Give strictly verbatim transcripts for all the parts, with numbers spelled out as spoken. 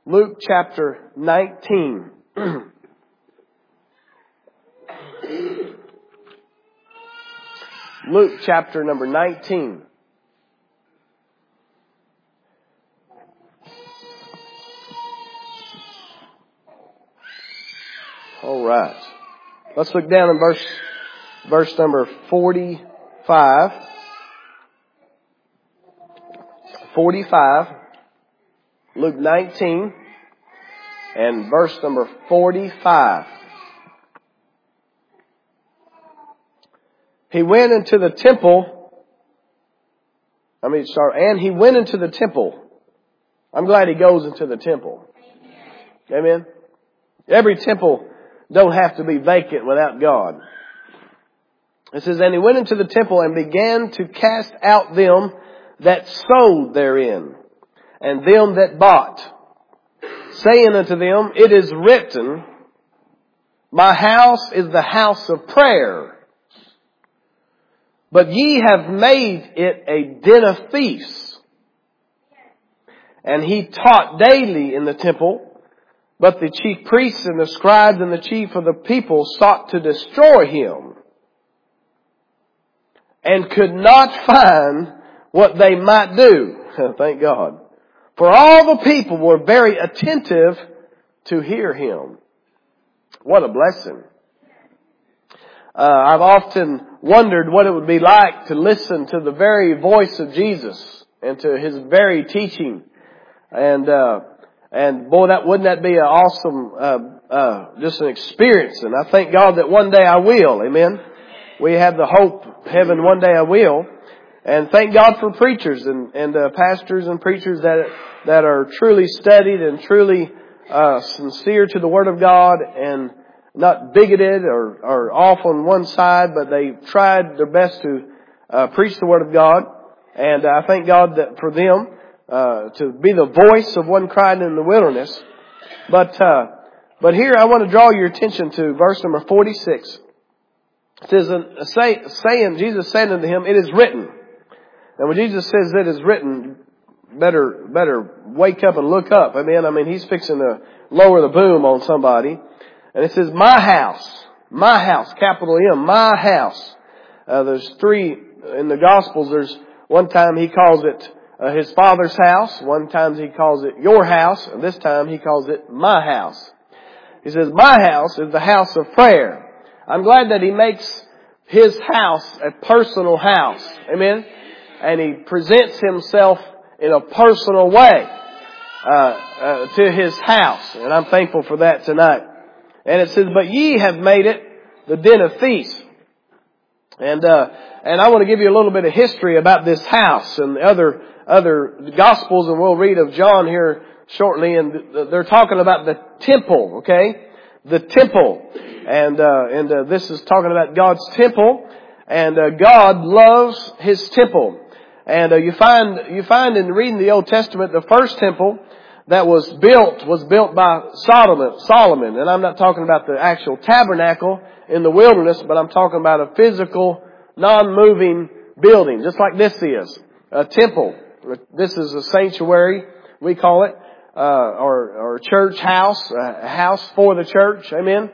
Luke chapter nineteen. Luke chapter number nineteen. All right. Let's look down in verse, verse number forty-five. forty-five. Luke nineteen and verse number forty-five. He went into the temple. I mean, sorry, and he went into the temple. I'm glad he goes into the temple. Amen. Every temple don't have to be vacant without God. It says, and he went into the temple and began to cast out them that sold therein, and them that bought, saying unto them, it is written, my house is the house of prayer, but ye have made it a den of thieves. And he taught daily in the temple, but the chief priests and the scribes and the chief of the people sought to destroy him, and could not find what they might do. Thank God. For all the people were very attentive to hear him. What a blessing. Uh, I've often wondered what it would be like to listen to the very voice of Jesus and to his very teaching. And, uh, and boy, that, wouldn't that be an awesome, uh, uh, just an experience. And I thank God that one day I will. Amen. We have the hope, heaven, one day I will. And thank God for preachers and, and uh, pastors and preachers that that are truly studied and truly uh, sincere to the Word of God and not bigoted or, or off on one side, but they tried their best to uh, preach the Word of God. And I thank God that for them uh, to be the voice of one crying in the wilderness. But uh, but here I want to draw your attention to verse number forty-six. It says, uh, say, saying, Jesus said unto him, it is written. And when Jesus says it is written, better, better wake up and look up. Amen. I mean, he's fixing to lower the boom on somebody. And it says, my house, my house, capital M, my house. Uh, there's three in the Gospels. There's one time he calls it uh, his Father's house. One time he calls it your house. And this time he calls it my house. He says, my house is the house of prayer. I'm glad that he makes his house a personal house. Amen. And he presents himself in a personal way uh, uh, to his house. And I'm thankful for that tonight. And it says, but ye have made it the den of thieves. And uh, and I want to give you a little bit of history about this house and the other, other Gospels. And we'll read of John here shortly. And they're talking about the temple, okay? The temple. And, uh, and uh, this is talking about God's temple. And uh, God loves His temple. And uh, you find you find in reading the Old Testament, the first temple that was built was built by Solomon. Solomon, and I'm not talking about the actual tabernacle in the wilderness, but I'm talking about a physical, non-moving building, just like this is a temple. This is a sanctuary, we call it, uh, or or church house, a house for the church. Amen.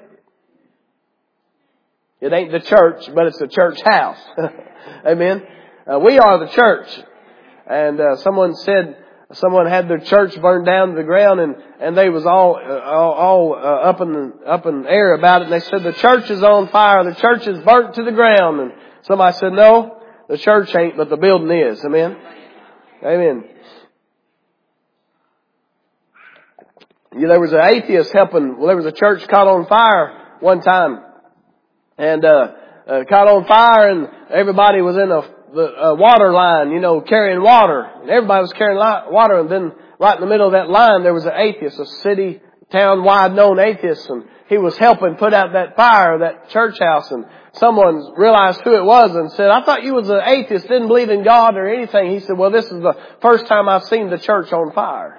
It ain't the church, but it's a church house. Amen. Uh, we are the church. And uh, someone said, someone had their church burned down to the ground, and, and they was all uh, all, all uh, up in the, up in the air about it. And they said, the church is on fire. The church is burnt to the ground. And somebody said, no, the church ain't, but the building is. Amen. Amen. Yeah, there was an atheist helping. Well, there was a church caught on fire one time. And, uh, uh, caught on fire, and everybody was in a, the, uh, water line, you know, carrying water. And everybody was carrying li- water. And then right in the middle of that line, there was an atheist, a city, town-wide known atheist. And he was helping put out that fire, that church house. And someone realized who it was and said, I thought you was an atheist, didn't believe in God or anything. He said, well, this is the first time I've seen the church on fire.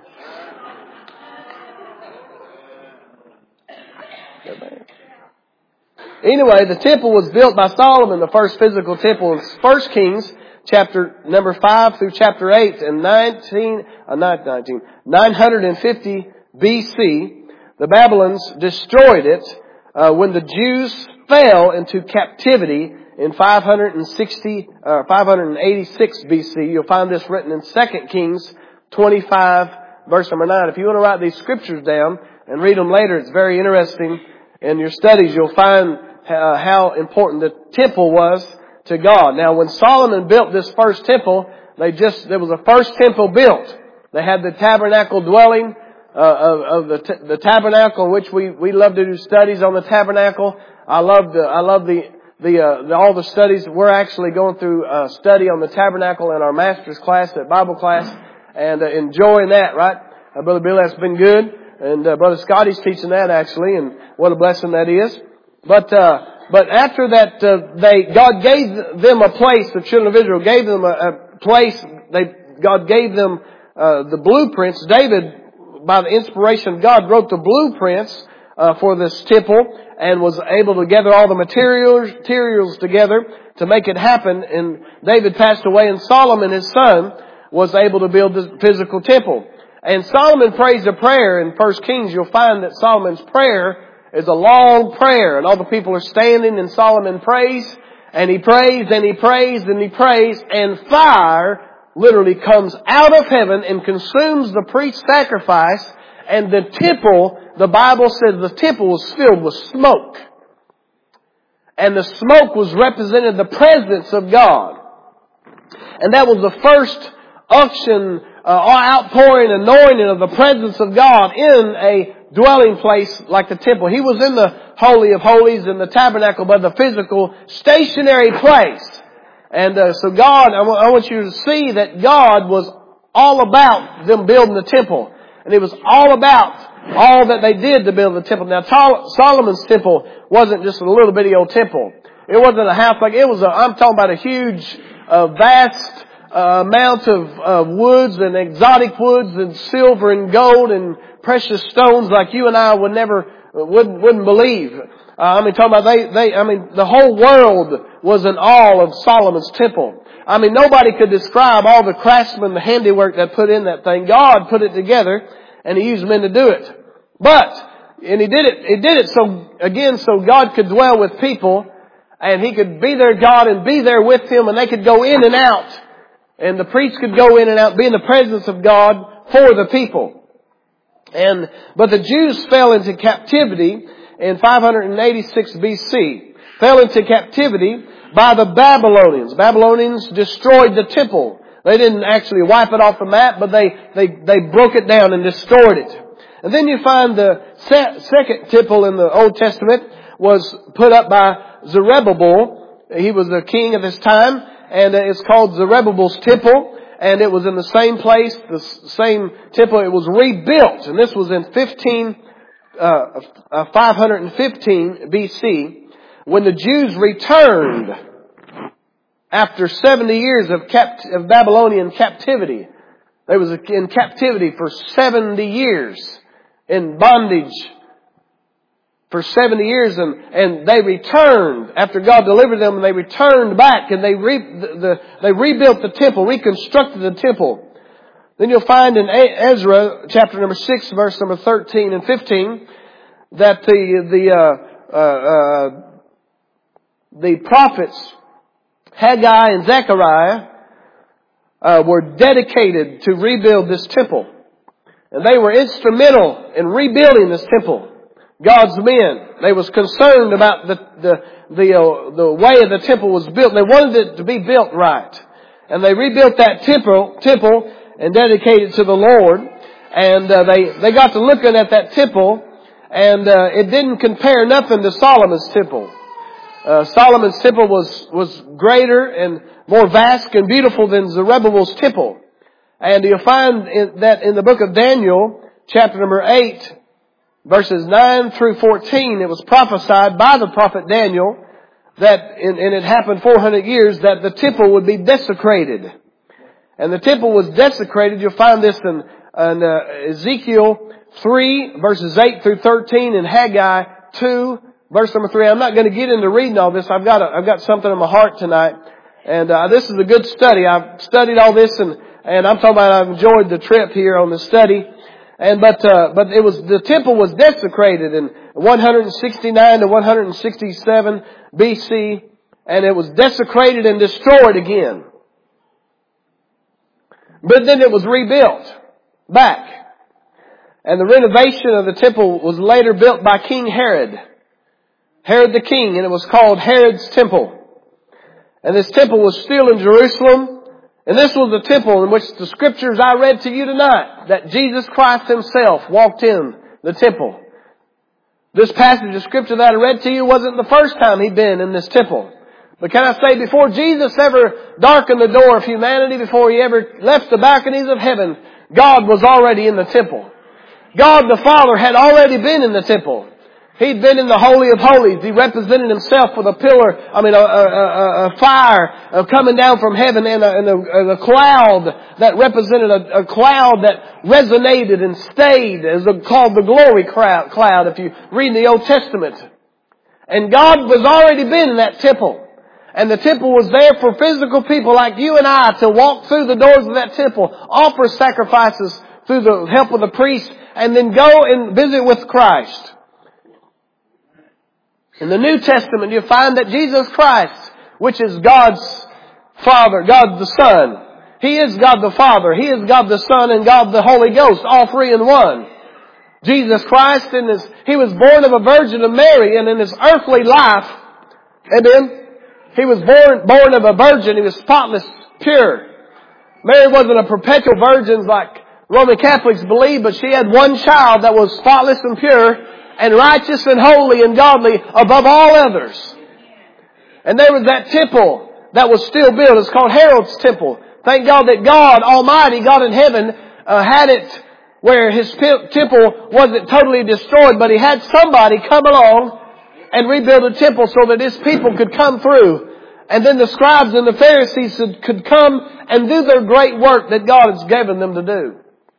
Anyway, the temple was built by Solomon, the first physical temple in First Kings, chapter number five through chapter eight, in nineteen, uh, not nineteen, nine hundred fifty B C. The Babylons destroyed it uh, when the Jews fell into captivity in five sixty, uh, five eighty-six B C. You'll find this written in Second Kings twenty-five, verse number nine. If you want to write these scriptures down and read them later, it's very interesting. In your studies, you'll find uh, how important the temple was to God. Now, when Solomon built this first temple, they just there was a first temple built. They had the tabernacle dwelling uh, of, of the, t- the tabernacle, which we we love to do studies on the tabernacle. I love the I love the the, uh, the all the studies. We're actually going through a study on the tabernacle in our master's class at Bible class, and uh, enjoying that. Right, uh, Brother Bill, that's been good, and uh, Brother Scotty's teaching that actually, and what a blessing that is. But uh, but after that, uh, they God gave them a place. The children of Israel gave them a, a place. They God gave them uh, the blueprints. David, by the inspiration of God, wrote the blueprints uh, for this temple and was able to gather all the materials, materials together to make it happen. And David passed away, and Solomon, his son, was able to build the physical temple. And Solomon prays a prayer in First Kings. You'll find that Solomon's prayer is a long prayer, and all the people are standing, and Solomon prays, and he prays, and he prays, and he prays, and fire literally comes out of heaven and consumes the priest's sacrifice, and the temple, the Bible says the temple was filled with smoke. And the smoke was represented the presence of God. And that was the first unction, uh, outpouring, anointing of the presence of God in a dwelling place like the temple. He was in the Holy of Holies in the tabernacle, but the physical stationary place. And uh, so God, I, w- I want you to see that God was all about them building the temple. And it was all about all that they did to build the temple. Now, Tol- Solomon's temple wasn't just a little bitty old temple. It wasn't a house like, it was a, I'm talking about a huge, uh, vast uh, amount of uh, woods and exotic woods and silver and gold and precious stones like you and I would never, wouldn't, wouldn't believe. Uh, I mean, talking about they, they, I mean, the whole world was in awe of Solomon's temple. I mean, nobody could describe all the craftsmen, the handiwork that put in that thing. God put it together, and He used men to do it. But, and He did it, He did it so, again, so God could dwell with people, and He could be their God and be there with them, and they could go in and out. And the priests could go in and out, be in the presence of God for the people. And, but the Jews fell into captivity in five eighty-six B C. Fell into captivity by the Babylonians. Babylonians destroyed the temple. They didn't actually wipe it off the map, but they, they, they broke it down and destroyed it. And then you find the se- second temple in the Old Testament was put up by Zerubbabel. He was the king of his time, and it's called Zerubbabel's temple. And it was in the same place, the same temple. It was rebuilt, and this was in fifteen, uh, uh, five fifteen B C, when the Jews returned after seventy years of, capt- of Babylonian captivity. They was in captivity for seventy years, in bondage for seventy years, and, and they returned after God delivered them, and they returned back, and they re, the, the, they rebuilt the temple, reconstructed the temple. Then you'll find in Ezra chapter number six, verse number thirteen and fifteen, that the the uh, uh, uh, the prophets Haggai and Zechariah uh, were dedicated to rebuild this temple, and they were instrumental in rebuilding this temple. God's men. They was concerned about the the the uh, the way the temple was built. They wanted it to be built right, and they rebuilt that temple temple and dedicated it to the Lord. And uh, they they got to looking at that temple, and uh, it didn't compare nothing to Solomon's temple. Uh, Solomon's temple was was greater and more vast and beautiful than Zerubbabel's temple. And you'll find in, that in the book of Daniel, chapter number eight, verses nine through fourteen, it was prophesied by the prophet Daniel that, and it happened four hundred years, that the temple would be desecrated. And the temple was desecrated. You'll find this in, in uh, Ezekiel three, verses eight through thirteen, and Haggai two, verse number three. I'm not going to get into reading all this. I've got a, I've got something in my heart tonight. And uh, this is a good study. I've studied all this, and, and I'm talking about I've enjoyed the trip here on the study. And but uh, but it was the temple was desecrated in one sixty-nine to one sixty-seven B C, and it was desecrated and destroyed again. But then it was rebuilt back. And the renovation of the temple was later built by King Herod. Herod the king, and it was called Herod's Temple. And this temple was still in Jerusalem. And this was the temple in which the scriptures I read to you tonight, that Jesus Christ Himself walked in the temple. This passage of scripture that I read to you wasn't the first time He'd been in this temple. But can I say, before Jesus ever darkened the door of humanity, before He ever left the balconies of heaven, God was already in the temple. God the Father had already been in the temple. He'd been in the Holy of Holies. He represented Himself with a pillar, I mean a, a, a, a fire coming down from heaven, and a, and a, a cloud that represented a, a cloud that resonated and stayed, as called the glory cloud if you read in the Old Testament. And God was already been in that temple. And the temple was there for physical people like you and I to walk through the doors of that temple, offer sacrifices through the help of the priest, and then go and visit with Christ. In the New Testament, you find that Jesus Christ, which is God's Father, God the Son, He is God the Father, He is God the Son, and God the Holy Ghost, all three in one. Jesus Christ, in his, He was born of a virgin of Mary, and in His earthly life, amen, He was born, born of a virgin. He was spotless, pure. Mary wasn't a perpetual virgin like Roman Catholics believe, but she had one child that was spotless and pure and righteous and holy and godly above all others. And there was that temple that was still built. It's called Herod's Temple. Thank God that God Almighty, God in heaven, uh, had it where His p- temple wasn't totally destroyed, but He had somebody come along and rebuild a temple so that His people could come through. And then the scribes and the Pharisees could come and do their great work that God has given them to do.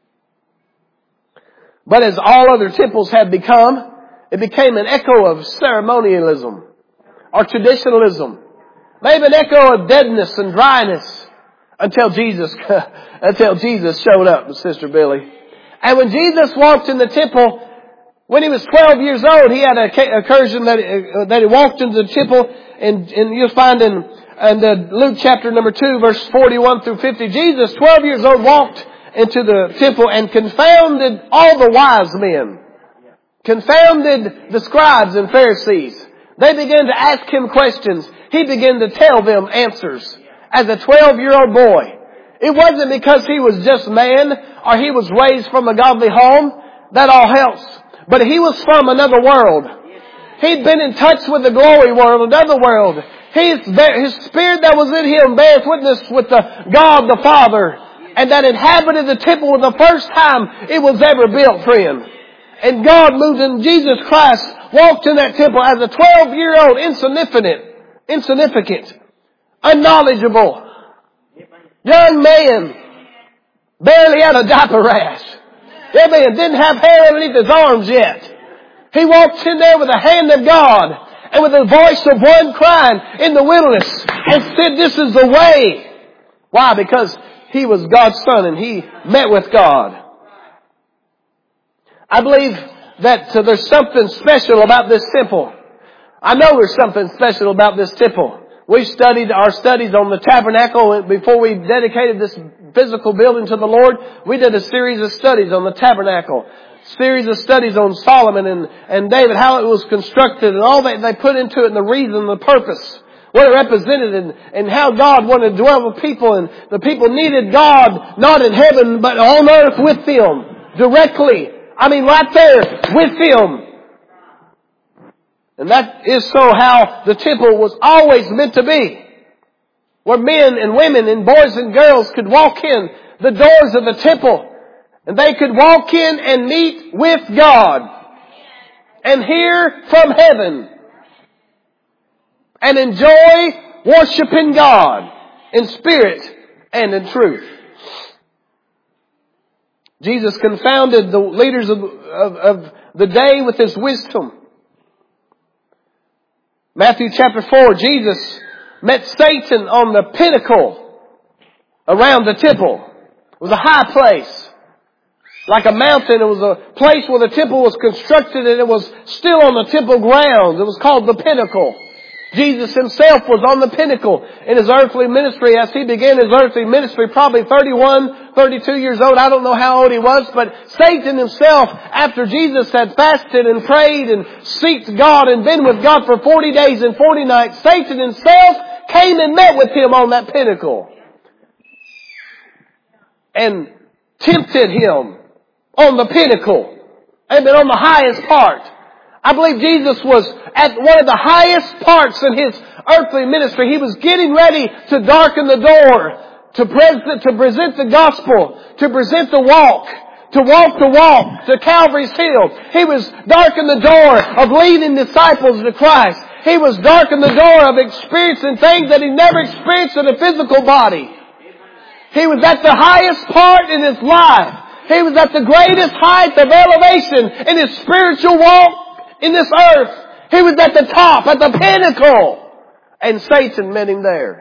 But as all other temples had become, it became an echo of ceremonialism or traditionalism. Maybe an echo of deadness and dryness until Jesus, until Jesus showed up, Sister Billy. And when Jesus walked in the temple, when He was twelve years old, He had a occasion that, uh, that He walked into the temple, and, and you'll find in, in the Luke chapter number two, verse forty-one through fifty, Jesus, twelve years old, walked into the temple and confounded all the wise men. Confounded the scribes and Pharisees. They began to ask Him questions. He began to tell them answers as a twelve-year-old boy. It wasn't because He was just man or He was raised from a godly home. That all helps. But He was from another world. He'd been in touch with the glory world, another world. His, his spirit that was in Him bears witness with the God the Father, and that inhabited the temple was the first time it was ever built, friend. And God moved in Jesus Christ, walked in that temple as a twelve-year-old, insignificant, insignificant, unknowledgeable, young man, barely had a diaper rash. That man didn't have hair underneath his arms yet. He walked in there with the hand of God and with the voice of one crying in the wilderness and said, "This is the way." Why? Because He was God's Son and He met with God. I believe that uh, there's something special about this temple. I know there's something special about this temple. We studied our studies on the tabernacle before we dedicated this physical building to the Lord. We did a series of studies on the tabernacle. Series of studies on Solomon and, and David, how it was constructed and all that they put into it and the reason and the purpose. What it represented and, and how God wanted to dwell with people, and the people needed God not in heaven but on earth with them directly. I mean right there with them. And that is so how the temple was always meant to be. Where men and women and boys and girls could walk in the doors of the temple. And they could walk in and meet with God. And hear from heaven. And enjoy worshiping God in spirit and in truth. Jesus confounded the leaders of, of, of the day with His wisdom. Matthew chapter four, Jesus met Satan on the pinnacle around the temple. It was a high place. like a mountain. It was a place where the temple was constructed, and it was still on the temple grounds. It was called the pinnacle. Jesus himself was on the pinnacle in his earthly ministry as he began his earthly ministry, probably thirty-one, thirty-two years old. I don't know how old he was, but Satan himself, after Jesus had fasted and prayed and seeked God and been with God for forty days and forty nights, Satan himself came and met with him on that pinnacle and tempted him on the pinnacle. Amen. On the highest part. I believe Jesus was at one of the highest parts in his earthly ministry. He was getting ready to darken the door, to present, to present the gospel, to present the walk, to walk the walk to Calvary's Hill. He was darkening the door of leading disciples to Christ. He was darkening the door of experiencing things that he never experienced in a physical body. He was at the highest part in his life. He was at the greatest height of elevation in his spiritual walk in this earth. He was at the top, at the pinnacle. And Satan met him there.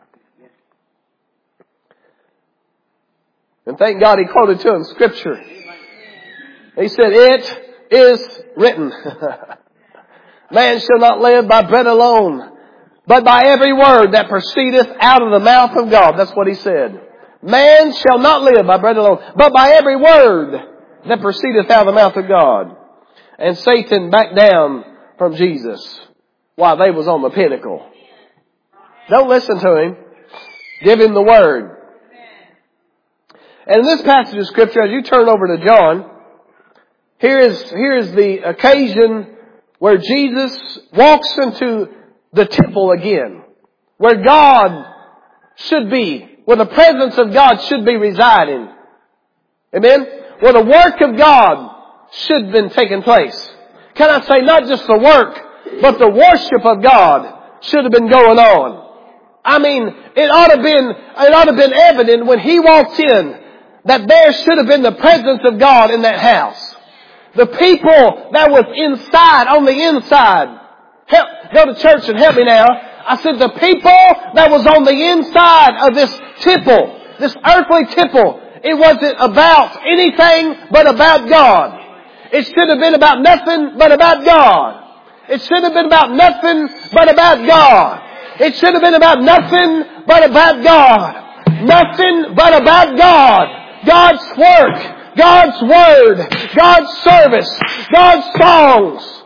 And thank God he quoted to him Scripture. He said, "It is written, man shall not live by bread alone, but by every word that proceedeth out of the mouth of God." That's what he said. Man shall not live by bread alone, but by every word that proceedeth out of the mouth of God. And Satan backed down from Jesus while they was on the pinnacle. Don't listen to him. Give him the word. And in this passage of Scripture, as you turn over to John, here is, here is the occasion where Jesus walks into the temple again, where God should be, where the presence of God should be residing. Amen? Where the work of God should have been taking place. Can I say not just the work, but the worship of God should have been going on. I mean, it ought to have been, it ought to have been evident when he walked in that there should have been the presence of God in that house. The people that was inside, on the inside. Help, go to church and help me now. I said the people that was on the inside of this temple, this earthly temple, it wasn't about anything but about God. It should have been about nothing but about God. It should have been about nothing but about God. It should have been about nothing but about God. Nothing but about God. God's work, God's word, God's service, God's songs.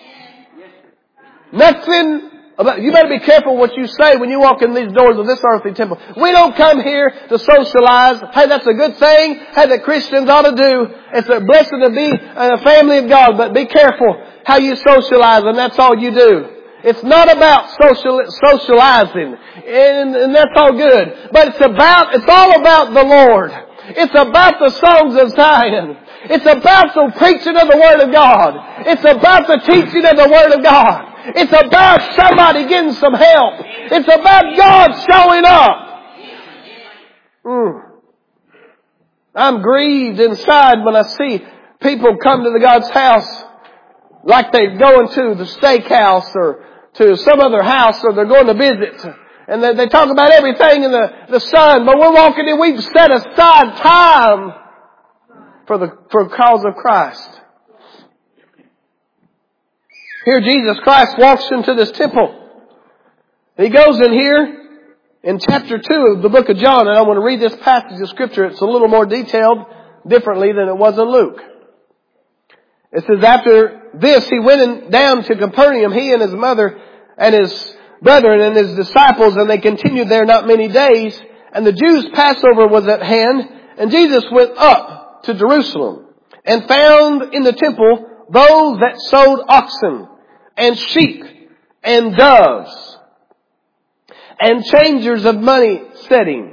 Nothing about, you better be careful what you say when you walk in these doors of this earthly temple. We don't come here to socialize. Hey, that's a good thing. Hey, that Christians ought to do. It's a blessing to be in a family of God, but be careful how you socialize, and that's all you do. It's not about social, socializing, and, and that's all good. But it's about, it's all about the Lord. It's about the songs of Zion. It's about the preaching of the Word of God. It's about the teaching of the Word of God. It's about somebody getting some help. It's about God showing up. Mm. I'm grieved inside when I see people come to the God's house like they're going to the steakhouse or to some other house, or they're going to visit. And they, they talk about everything in the, the sun, but we're walking in, we've set aside time for the, for the cause of Christ. Here Jesus Christ walks into this temple. He goes in here in chapter two of the book of John, and I want to read this passage of Scripture. It's a little more detailed differently than it was in Luke. It says, after this he went in, down to Capernaum, he and his mother and his brethren and his disciples, and they continued there not many days. And the Jews' Passover was at hand, and Jesus went up to Jerusalem and found in the temple those that sold oxen and sheep and doves and changers of money sitting.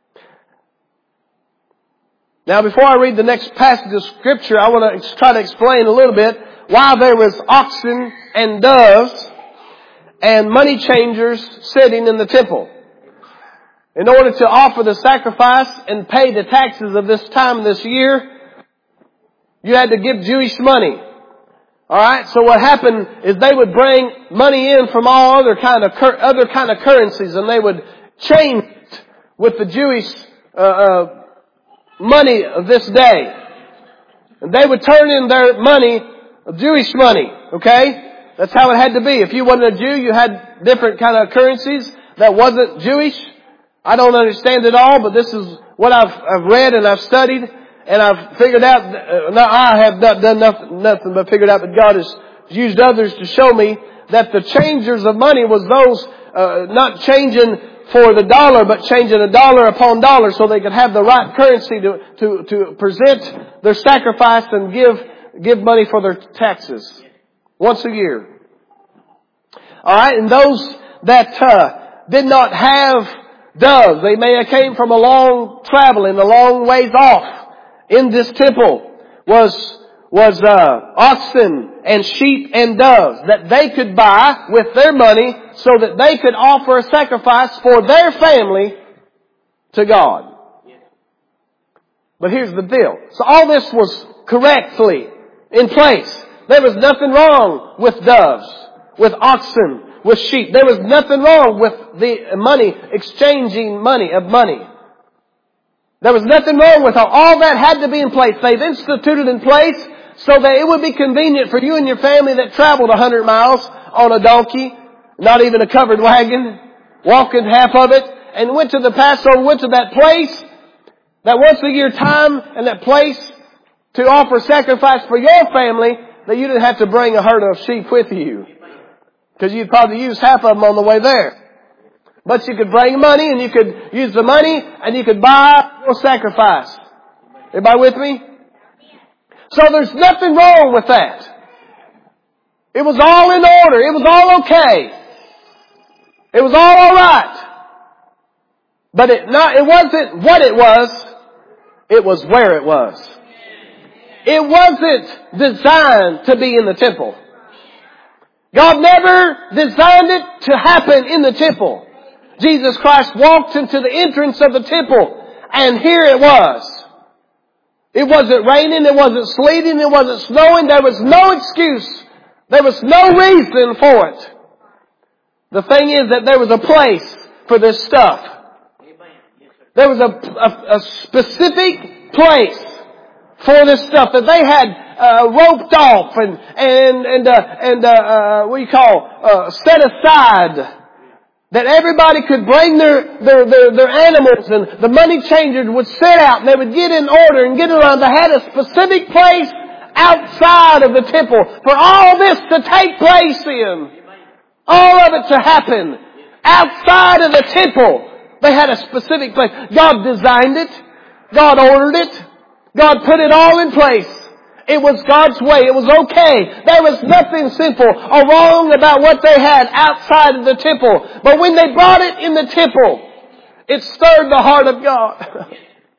Now, before I read the next passage of Scripture, I want to try to explain a little bit why there was oxen and doves and money changers sitting in the temple. In order to offer the sacrifice and pay the taxes of this time this year, you had to give Jewish money. Alright, so what happened is they would bring money in from all other kind of other kind of currencies, and they would change it with the Jewish uh, uh, money of this day. And they would turn in their money, Jewish money, okay? That's how it had to be. If you wasn't a Jew, you had different kind of currencies that wasn't Jewish. I don't understand it all, but this is what I've, I've read and I've studied, and I've figured out, uh, no, I have not done nothing, nothing but figured out that God has used others to show me that the changers of money was those, uh, not changing for the dollar, but changing a dollar upon dollar so they could have the right currency to, to, to present their sacrifice and give, give money for their taxes. Once a year. Alright, and those that, uh, did not have doves, they may have came from a long traveling, a long ways off in this temple, was, was, uh, oxen and sheep and doves that they could buy with their money so that they could offer a sacrifice for their family to God. But here's the deal. So all this was correctly in place. There was nothing wrong with doves, with oxen, with sheep. There was nothing wrong with the money, exchanging money of money. There was nothing wrong with all. All that had to be in place. They've instituted in place so that it would be convenient for you and your family that traveled a hundred miles on a donkey, not even a covered wagon, walking half of it, and went to the Passover, went to that place, that once a year time, and that place to offer sacrifice for your family, that you didn't have to bring a herd of sheep with you. Because you'd probably use half of them on the way there. But you could bring money and you could use the money and you could buy your sacrifice. Everybody with me? So there's nothing wrong with that. It was all in order. It was all okay. It was all alright. But it not, it wasn't what it was. It was where it was. It wasn't designed to be in the temple. God never designed it to happen in the temple. Jesus Christ walked into the entrance of the temple, and here it was. It wasn't raining, it wasn't sleeting, it wasn't snowing. There was no excuse. There was no reason for it. The thing is that there was a place for this stuff. There was a, a, a specific place for this stuff that they had uh, roped off and and and uh, and uh, uh, what do you call uh, set aside, that everybody could bring their their their, their animals, and the money changers would set out and they would get in order and get around. They had a specific place outside of the temple for all this to take place in, all of it to happen outside of the temple. They had a specific place. God designed it. God ordered it. God put it all in place. It was God's way. It was okay. There was nothing sinful or wrong about what they had outside of the temple. But when they brought it in the temple, it stirred the heart of God.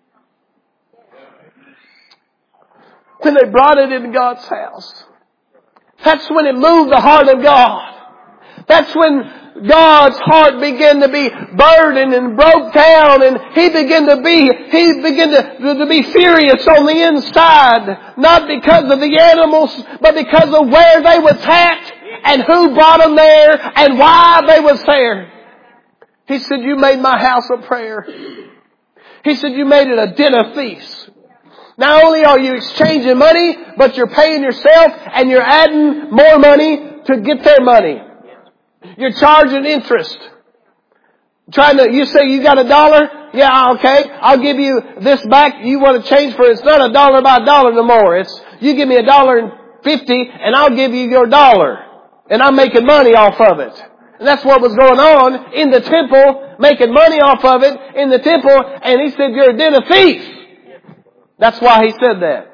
When they brought it into God's house, that's when it moved the heart of God. That's when God's heart began to be burdened and broke down, and He began to be, He began to, to be furious on the inside. Not because of the animals, but because of where they was at, and who brought them there, and why they was there. He said, you made my house a prayer. He said, you made it a den of thieves. Not only are you exchanging money, but you're paying yourself, and you're adding more money to get their money. You're charging interest. Trying to, you say you got a dollar? Yeah, okay. I'll give you this back. You want to change for it. It's not a dollar by dollar no more. It's, you give me a dollar and fifty and I'll give you your dollar. And I'm making money off of it. And that's what was going on in the temple, making money off of it in the temple. And He said, you're a den of thieves. That's why He said that.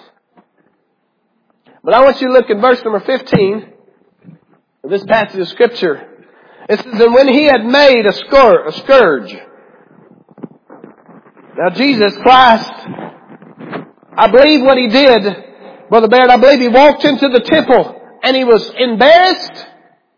But I want you to look at verse number fifteen. This passage of Scripture. It says, and when He had made a scourge, a scourge. Now Jesus Christ, I believe what He did, Brother Barrett, I believe He walked into the temple and He was embarrassed,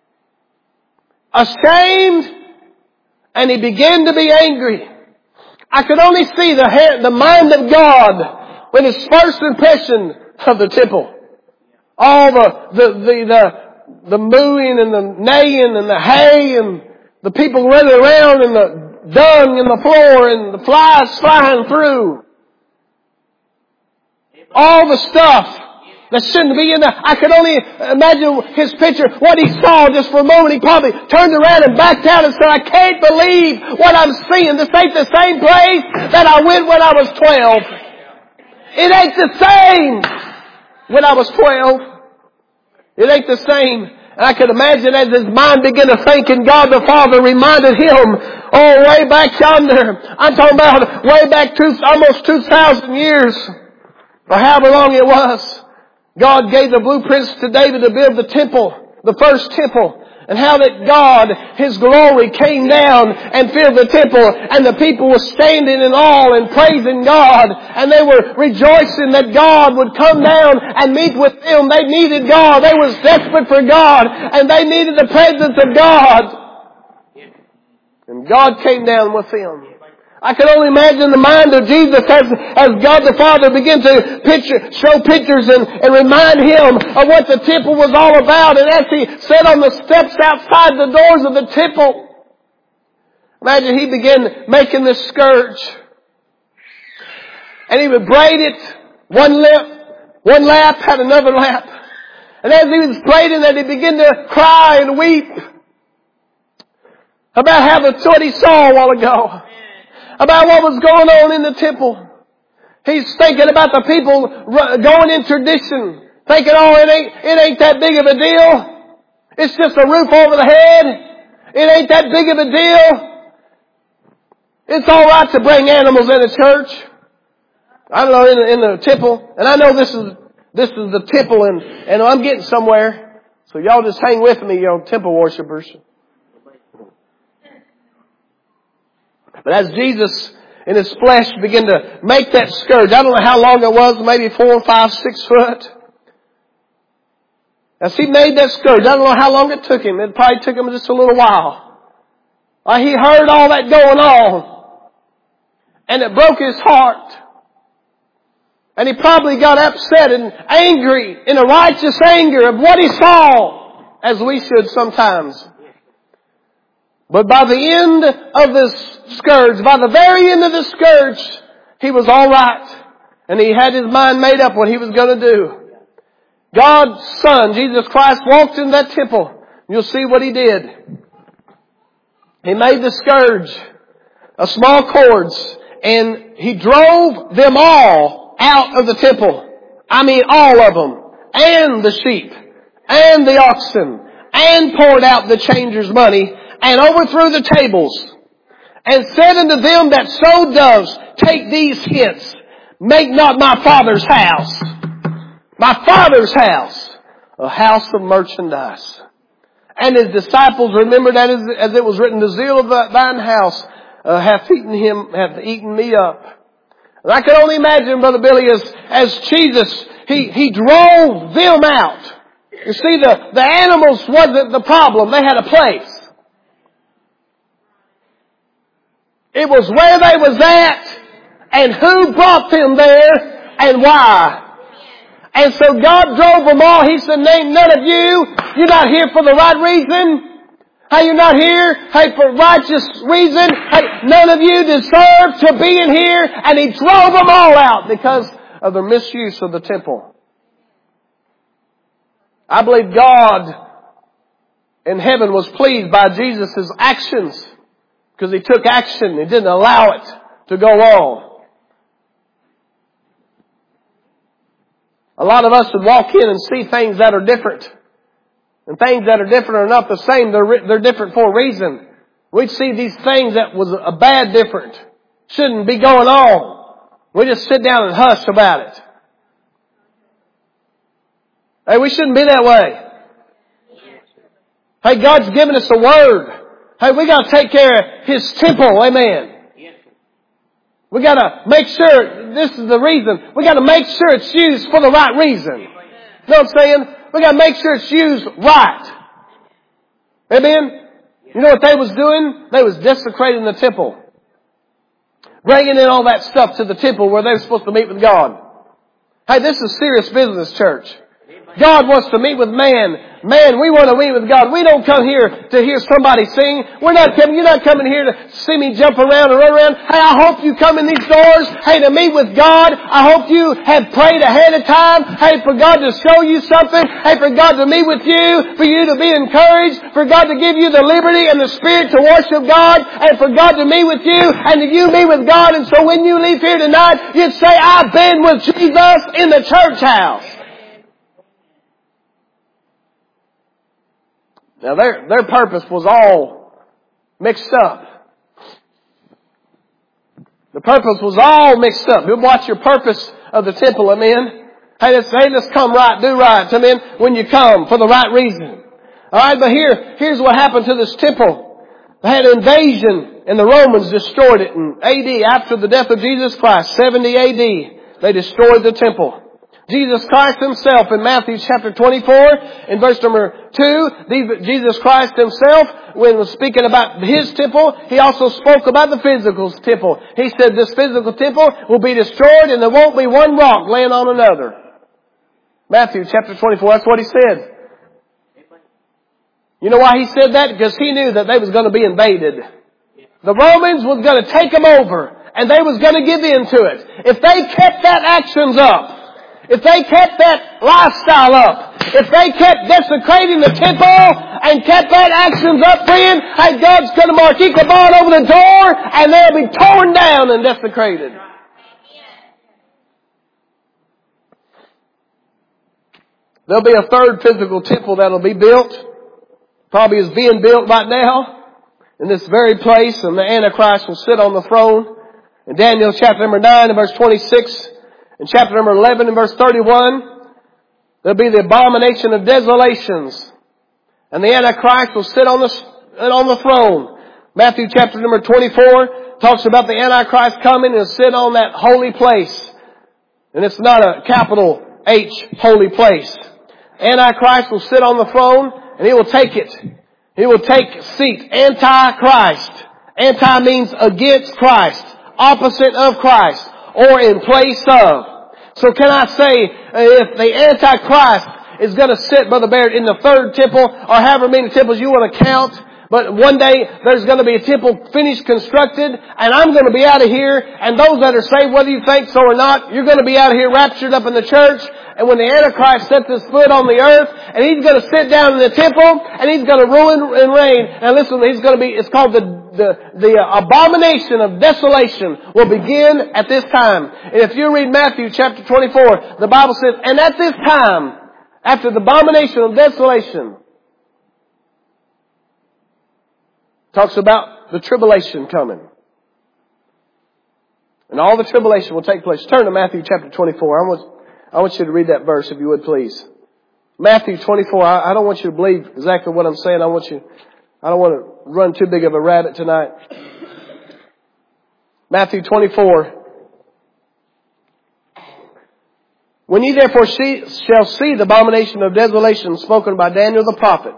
ashamed, and He began to be angry. I could only see the head, the mind of God when His first impression of the temple. All the, the, the, the The mooing and the neighing and the hay and the people running around and the dung and the floor and the flies flying through. All the stuff that shouldn't be in there. I could only imagine his picture, what he saw just for a moment. He probably turned around and backed out and said, I can't believe what I'm seeing. This ain't the same place that I went when I was twelve. It ain't the same when I was twelve. It ain't the same. And I could imagine as his mind began to think, and God the Father reminded him, oh, way back yonder. I'm talking about way back two, almost two thousand years, or however long it was. God gave the blueprints to David to build the temple, the first temple. And how that God, His glory came down and filled the temple, and the people were standing in awe and praising God, and they were rejoicing that God would come down and meet with them. They needed God. They was desperate for God, and they needed the presence of God. And God came down with them. I can only imagine the mind of Jesus as, as God the Father began to picture, show pictures and, and remind Him of what the temple was all about. And as He sat on the steps outside the doors of the temple, imagine He began making this scourge. And He would braid it, one lap, one lap had another lap. And as He was braiding it, He began to cry and weep about how the, what He saw a while ago. About what was going on in the temple. He's thinking about the people going in tradition. Thinking, oh, it ain't, it ain't that big of a deal. It's just a roof over the head. It ain't that big of a deal. It's alright to bring animals in the church. I don't know, in the, in the temple. And I know this is, this is the temple and, and I'm getting somewhere. So y'all just hang with me, you temple worshipers. But as Jesus in His flesh began to make that scourge, I don't know how long it was, maybe four, five, six foot. As He made that scourge, I don't know how long it took Him. It probably took Him just a little while. Like He heard all that going on. And it broke His heart. And He probably got upset and angry in a righteous anger of what He saw, as we should sometimes. But by the end of this scourge, by the very end of the scourge, He was all right. And He had His mind made up what He was going to do. God's Son, Jesus Christ, walked in that temple. You'll see what He did. He made the scourge of small cords, and He drove them all out of the temple. I mean all of them. And the sheep. And the oxen. And poured out the changers' money. And overthrew the tables, and said unto them that sowed doves, take these hence, make not my Father's house, my Father's house, a house of merchandise. And His disciples remembered that as, as it was written, the zeal of thine house uh, hath eaten him, hath eaten me up. And I can only imagine, Brother Billy, as, as Jesus, he, he drove them out. You see, the, the animals wasn't the problem. They had a place. It was where they was at and who brought them there and why. And so God drove them all. He said, name none of you. You're not here for the right reason. Hey, you're not here, hey, for righteous reason. Hey, none of you deserve to be in here. And He drove them all out because of their misuse of the temple. I believe God in heaven was pleased by Jesus' actions. Because He took action. He didn't allow it to go on. A lot of us would walk in and see things that are different. And things that are different are not the same. They're, they're different for a reason. We'd see these things that was a bad different. Shouldn't be going on. We just sit down and hush about it. Hey, we shouldn't be that way. Hey, God's given us a word. Hey, we got to take care of His temple. Amen. We got to make sure this is the reason. We got to make sure it's used for the right reason. You know what I'm saying? We got to make sure it's used right. Amen. You know what they was doing? They was desecrating the temple. Bringing in all that stuff to the temple where they were supposed to meet with God. Hey, this is serious business, church. God wants to meet with man. Man, we want to meet with God. We don't come here to hear somebody sing. We're not coming, you're not coming here to see me jump around and run around. Hey, I hope you come in these doors, hey, to meet with God. I hope you have prayed ahead of time. Hey, for God to show you something. Hey, for God to meet with you. For you to be encouraged. For God to give you the liberty and the spirit to worship God. And for God to meet with you. And that you meet with God. And so when you leave here tonight, you'd say, I've been with Jesus in the church house. Now their, their purpose was all mixed up. The purpose was all mixed up. You'll watch your purpose of the temple, amen. Hey, let's, hey, let's come right, do right, amen, when you come for the right reason. Alright, but here, here's what happened to this temple. They had an invasion and the Romans destroyed it in A D after the death of Jesus Christ, seventy A D. They destroyed the temple. Jesus Christ Himself in Matthew chapter twenty-four, in verse number two, Jesus Christ Himself, when He was speaking about His temple, He also spoke about the physical temple. He said this physical temple will be destroyed and there won't be one rock laying on another. Matthew chapter twenty-four, that's what He said. You know why He said that? Because He knew that they was going to be invaded. The Romans was going to take them over and they was going to give in to it. If they kept that actions up, if they kept that lifestyle up, if they kept desecrating the temple and kept that actions up, friend, hey, God's going to mark Ichabod over the door and they'll be torn down and desecrated. There'll be a third physical temple that'll be built. Probably is being built right now in this very place, and the Antichrist will sit on the throne. In Daniel chapter number nine and verse twenty-six, in chapter number eleven and verse thirty-one, there'll be the abomination of desolations. And the Antichrist will sit on the, on the throne. Matthew chapter number twenty-four talks about the Antichrist coming and sit on that holy place. And it's not a capital H holy place. Antichrist will sit on the throne and he will take it. He will take seat. Antichrist. Anti means against Christ. Opposite of Christ. Or in place of. So can I say, if the Antichrist is going to sit, Brother Barrett, in the third temple, or however many temples you want to count, but one day there's going to be a temple finished, constructed, and I'm going to be out of here, and those that are saved, whether you think so or not, you're going to be out of here raptured up in the church, and when the Antichrist sets his foot on the earth, and he's going to sit down in the temple, and he's going to rule and reign, and listen, he's going to be, it's called the The, the abomination of desolation will begin at this time. And if you read Matthew chapter twenty-four, the Bible says, and at this time, after the abomination of desolation, talks about the tribulation coming. And all the tribulation will take place. Turn to Matthew chapter twenty-four. I want, I want you to read that verse if you would please. Matthew twenty-four. I, I don't want you to believe exactly what I'm saying. I want you, I don't want to run too big of a rabbit tonight. Matthew twenty-four. When ye therefore see, shall see the abomination of desolation spoken by Daniel the prophet,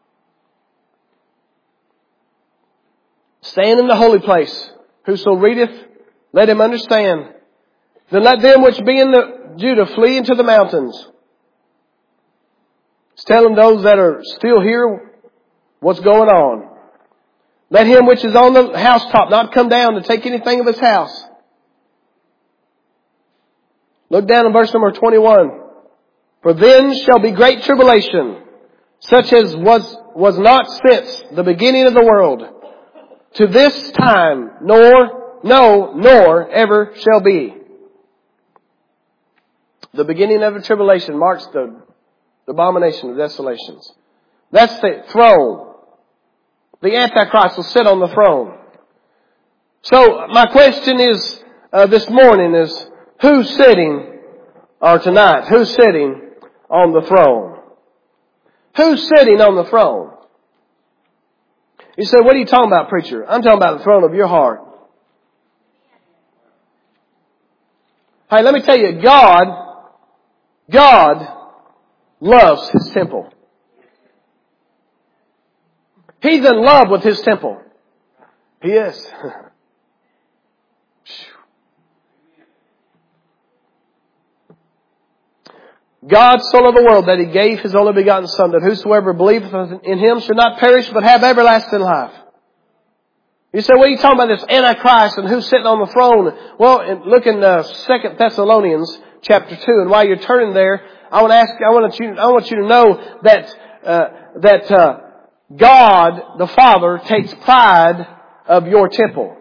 stand in the holy place, whoso readeth, let him understand. Then let them which be in the Judah flee into the mountains. It's telling those that are still here what's going on. Let him which is on the housetop not come down to take anything of his house. Look down in verse number twenty-one. For then shall be great tribulation, such as was, was not since the beginning of the world, to this time, nor, no, nor ever shall be. The beginning of the tribulation marks the, the abomination of desolations. That's the throne. The Antichrist will sit on the throne. So my question is, uh, this morning is, who's sitting, or tonight, who's sitting on the throne? Who's sitting on the throne? You say, what are you talking about, preacher? I'm talking about the throne of your heart. Hey, let me tell you, God, God loves His temple. He's in love with His temple. He is. God so loved the world that He gave His only begotten Son, that whosoever believeth in Him should not perish but have everlasting life. You say, what are you talking about, this Antichrist and who's sitting on the throne? Well, look in uh, Second Thessalonians chapter two, and while you're turning there, I want to ask, I want you, I want you to know that uh, that uh, God the Father takes pride of your temple.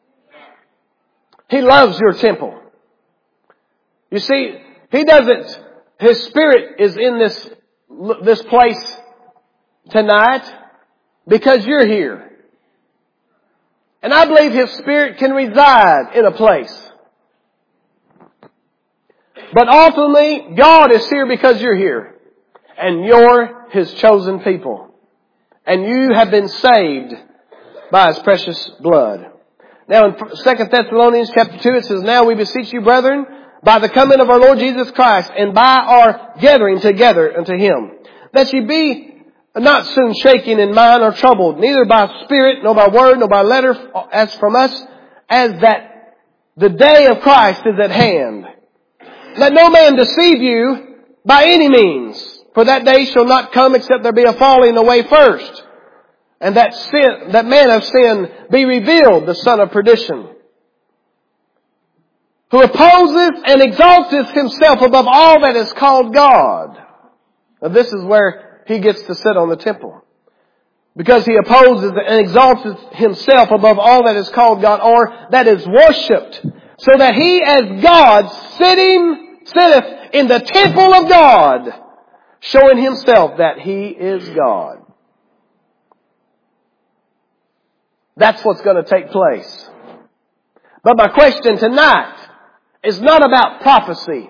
He loves your temple. You see, He doesn't. His Spirit is in this this place tonight because you're here. And I believe His Spirit can reside in a place. But ultimately, God is here because you're here. And you're His chosen people. And you have been saved by His precious blood. Now in Second Thessalonians chapter two, it says, Now we beseech you, brethren, by the coming of our Lord Jesus Christ, and by our gathering together unto Him, that ye be not soon shaken in mind or troubled, neither by spirit, nor by word, nor by letter, as from us, as that the day of Christ is at hand. Let no man deceive you by any means, for that day shall not come except there be a falling away first, and that sin, that man of sin be revealed, the son of perdition, who opposes and exalteth himself above all that is called God. Now this is where he gets to sit on the temple. Because he opposes and exalts himself above all that is called God, or that is worshipped. So that he as God sitting, sitteth in the temple of God, showing himself that he is God. That's what's going to take place. But my question tonight is not about prophecy,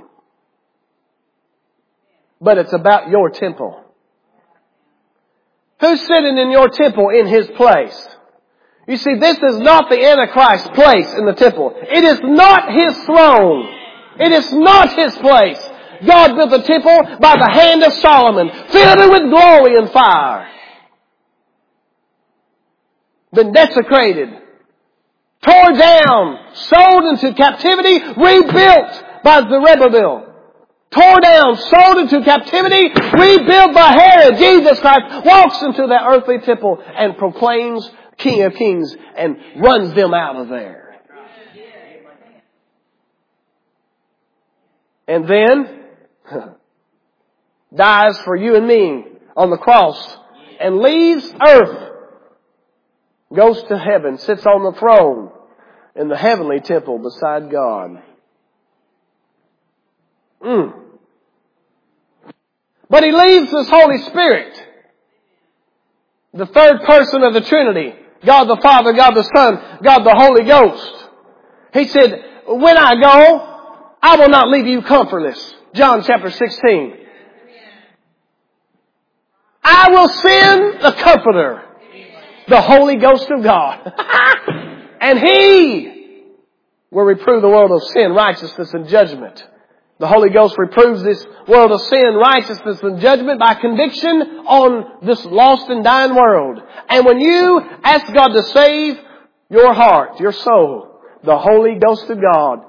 but it's about your temple. Who's sitting in your temple in His place? You see, this is not the Antichrist's place in the temple. It is not His throne. It is not His place. God built the temple by the hand of Solomon, filled it with glory and fire. Been desecrated, tore down, sold into captivity, rebuilt by Zerubbabel. Tore down, sold into captivity, rebuilt by Herod. Jesus Christ walks into that earthly temple and proclaims King of Kings and runs them out of there. And then dies for you and me on the cross and leaves earth. Goes to heaven, sits on the throne in the heavenly temple beside God. Mm. But He leaves His Holy Spirit, the third person of the Trinity, God the Father, God the Son, God the Holy Ghost. He said, when I go, I will not leave you comfortless. John chapter sixteen. I will send the Comforter, the Holy Ghost of God. And He will reprove the world of sin, righteousness, and judgment. The Holy Ghost reproves this world of sin, righteousness, and judgment by conviction on this lost and dying world. And when you ask God to save your heart, your soul, the Holy Ghost of God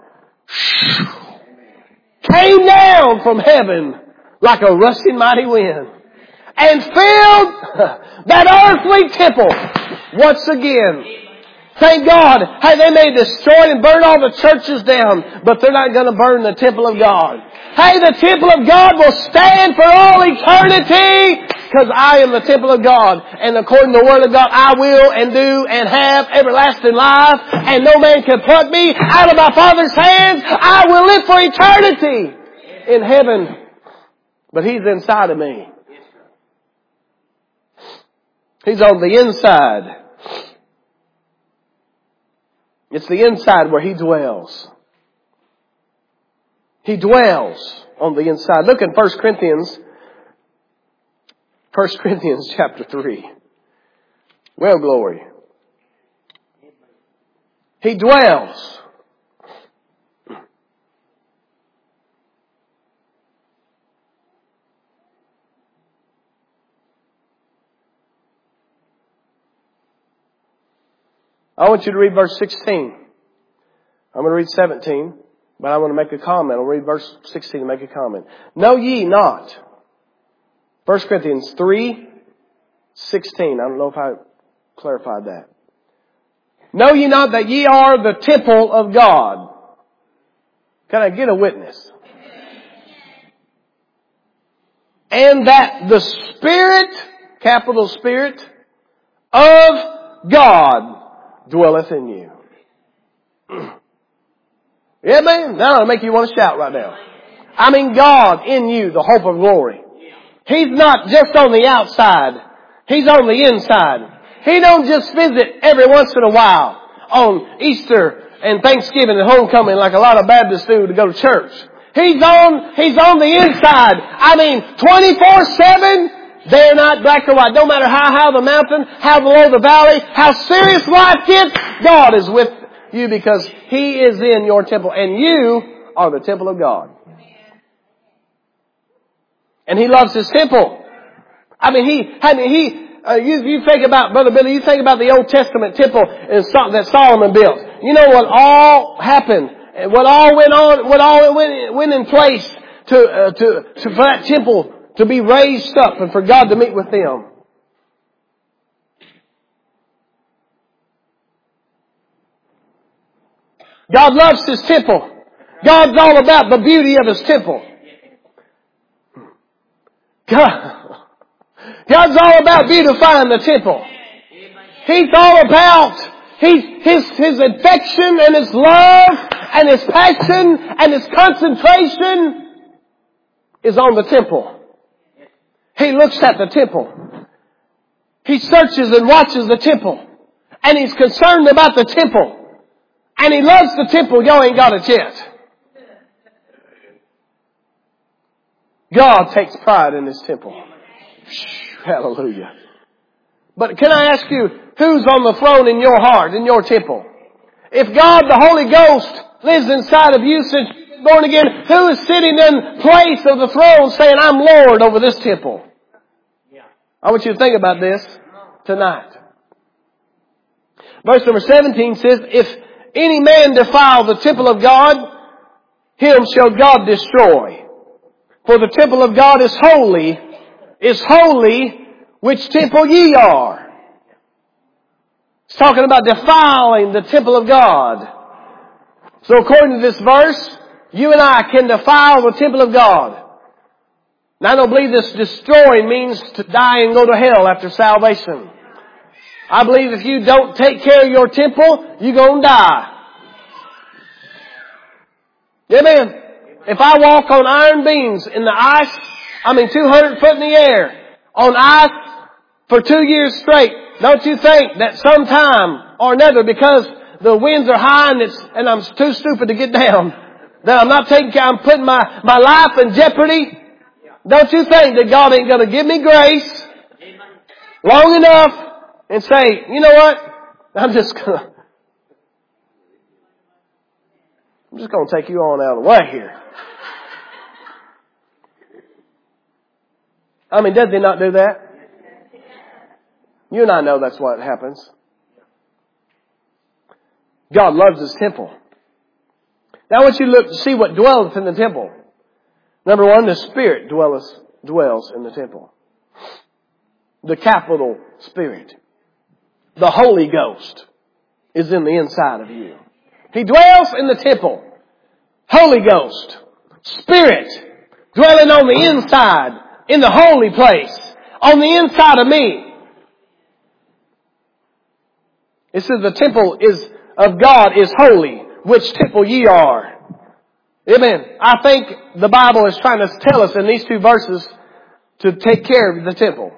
came down from heaven like a rushing mighty wind and filled that earthly temple once again. Thank God. Hey, they may destroy and burn all the churches down, but they're not going to burn the temple of God. Hey, the temple of God will stand for all eternity because I am the temple of God. And according to the Word of God, I will and do and have everlasting life. And no man can pluck me out of my Father's hands. I will live for eternity in heaven. But He's inside of me. He's on the inside. It's the inside where He dwells. He dwells on the inside. Look in First Corinthians. First Corinthians chapter three. Well, glory. He dwells. I want you to read verse sixteen. I'm going to read seventeen. But I want to make a comment. I'll read verse sixteen and make a comment. Know ye not. First Corinthians three sixteen. I don't know if I clarified that. Know ye not that ye are the temple of God? Can I get a witness? And that the Spirit, capital Spirit, of God dwelleth in you. Yeah, man. That'll make you want to shout right now. I mean, God in you, the hope of glory. He's not just on the outside. He's on the inside. He don't just visit every once in a while on Easter and Thanksgiving and homecoming like a lot of Baptists do to go to church. He's on, he's on the inside. I mean, twenty-four seven, day or night, black or white. No matter how high the mountain, how below the valley, how serious life gets, God is with you because He is in your temple and you are the temple of God. And He loves His temple. I mean, He, I mean, He, uh, you, you think about, Brother Billy, you think about the Old Testament temple that Solomon built. You know what all happened? What all went on, what all went, went in place to, uh, to, to, for that temple to be raised up and for God to meet with them. God loves His temple. God's all about the beauty of His temple. God, God's all about beautifying the temple. He's all about He's, His, His affection and His love and His passion and His concentration is on the temple. He looks at the temple. He searches and watches the temple. And He's concerned about the temple. And He loves the temple. Y'all ain't got it yet. God takes pride in His temple. Hallelujah. But can I ask you, who's on the throne in your heart, in your temple? If God, the Holy Ghost, lives inside of you since you're born again, who is sitting in place of the throne saying, I'm Lord over this temple? I want you to think about this tonight. Verse number seventeen says, if any man defile the temple of God, him shall God destroy. For the temple of God is holy, is holy, which temple ye are. It's talking about defiling the temple of God. So according to this verse, you and I can defile the temple of God. Now I don't believe this destroying means to die and go to hell after salvation. I believe if you don't take care of your temple, you're going to die. Amen. If I walk on iron beams in the ice, I mean two hundred foot in the air, on ice for two years straight, don't you think that sometime or another, because the winds are high and it's, and I'm too stupid to get down, that I'm not taking care, I'm putting my, my life in jeopardy? Don't you think that God ain't going to give me grace long enough and say, you know what? I'm just going to, I'm just going to take you on out of the way here. I mean, does He not do that? You and I know that's what happens. God loves His temple. Now I want you to look to see what dwelleth in the temple. Number one, the Spirit dwelleth, dwells in the temple. The capital Spirit. The Holy Ghost is in the inside of you. He dwells in the temple. Holy Ghost. Spirit dwelling on the inside, in the holy place, on the inside of me. It says the temple is of God is holy, which temple ye are. Amen. I think the Bible is trying to tell us in these two verses to take care of the temple.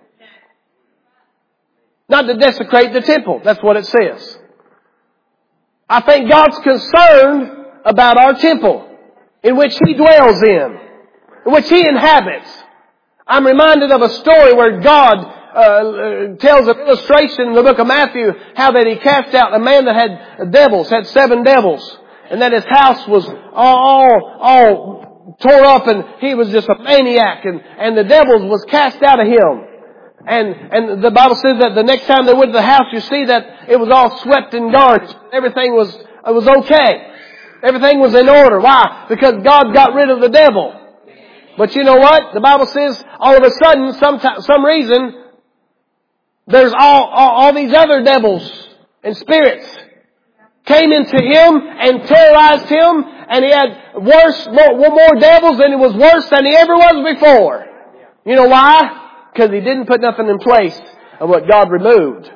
Not to desecrate the temple. That's what it says. I think God's concerned about our temple, in which He dwells in, in which He inhabits. I'm reminded of a story where God uh, tells an illustration in the book of Matthew how that He cast out a man that had devils, had seven devils, and that his house was all, all tore up and he was just a maniac, and, and the devils was cast out of him. And, and the Bible says that the next time they went to the house, you see that it was all swept and garnished. Everything was, it was okay. Everything was in order. Why? Because God got rid of the devil. But you know what? The Bible says all of a sudden, some, some reason, there's all, all, all these other devils and spirits came into him and terrorized him, and he had worse, more, more devils, and it was worse than he ever was before. You know why? Because he didn't put nothing in place of what God removed.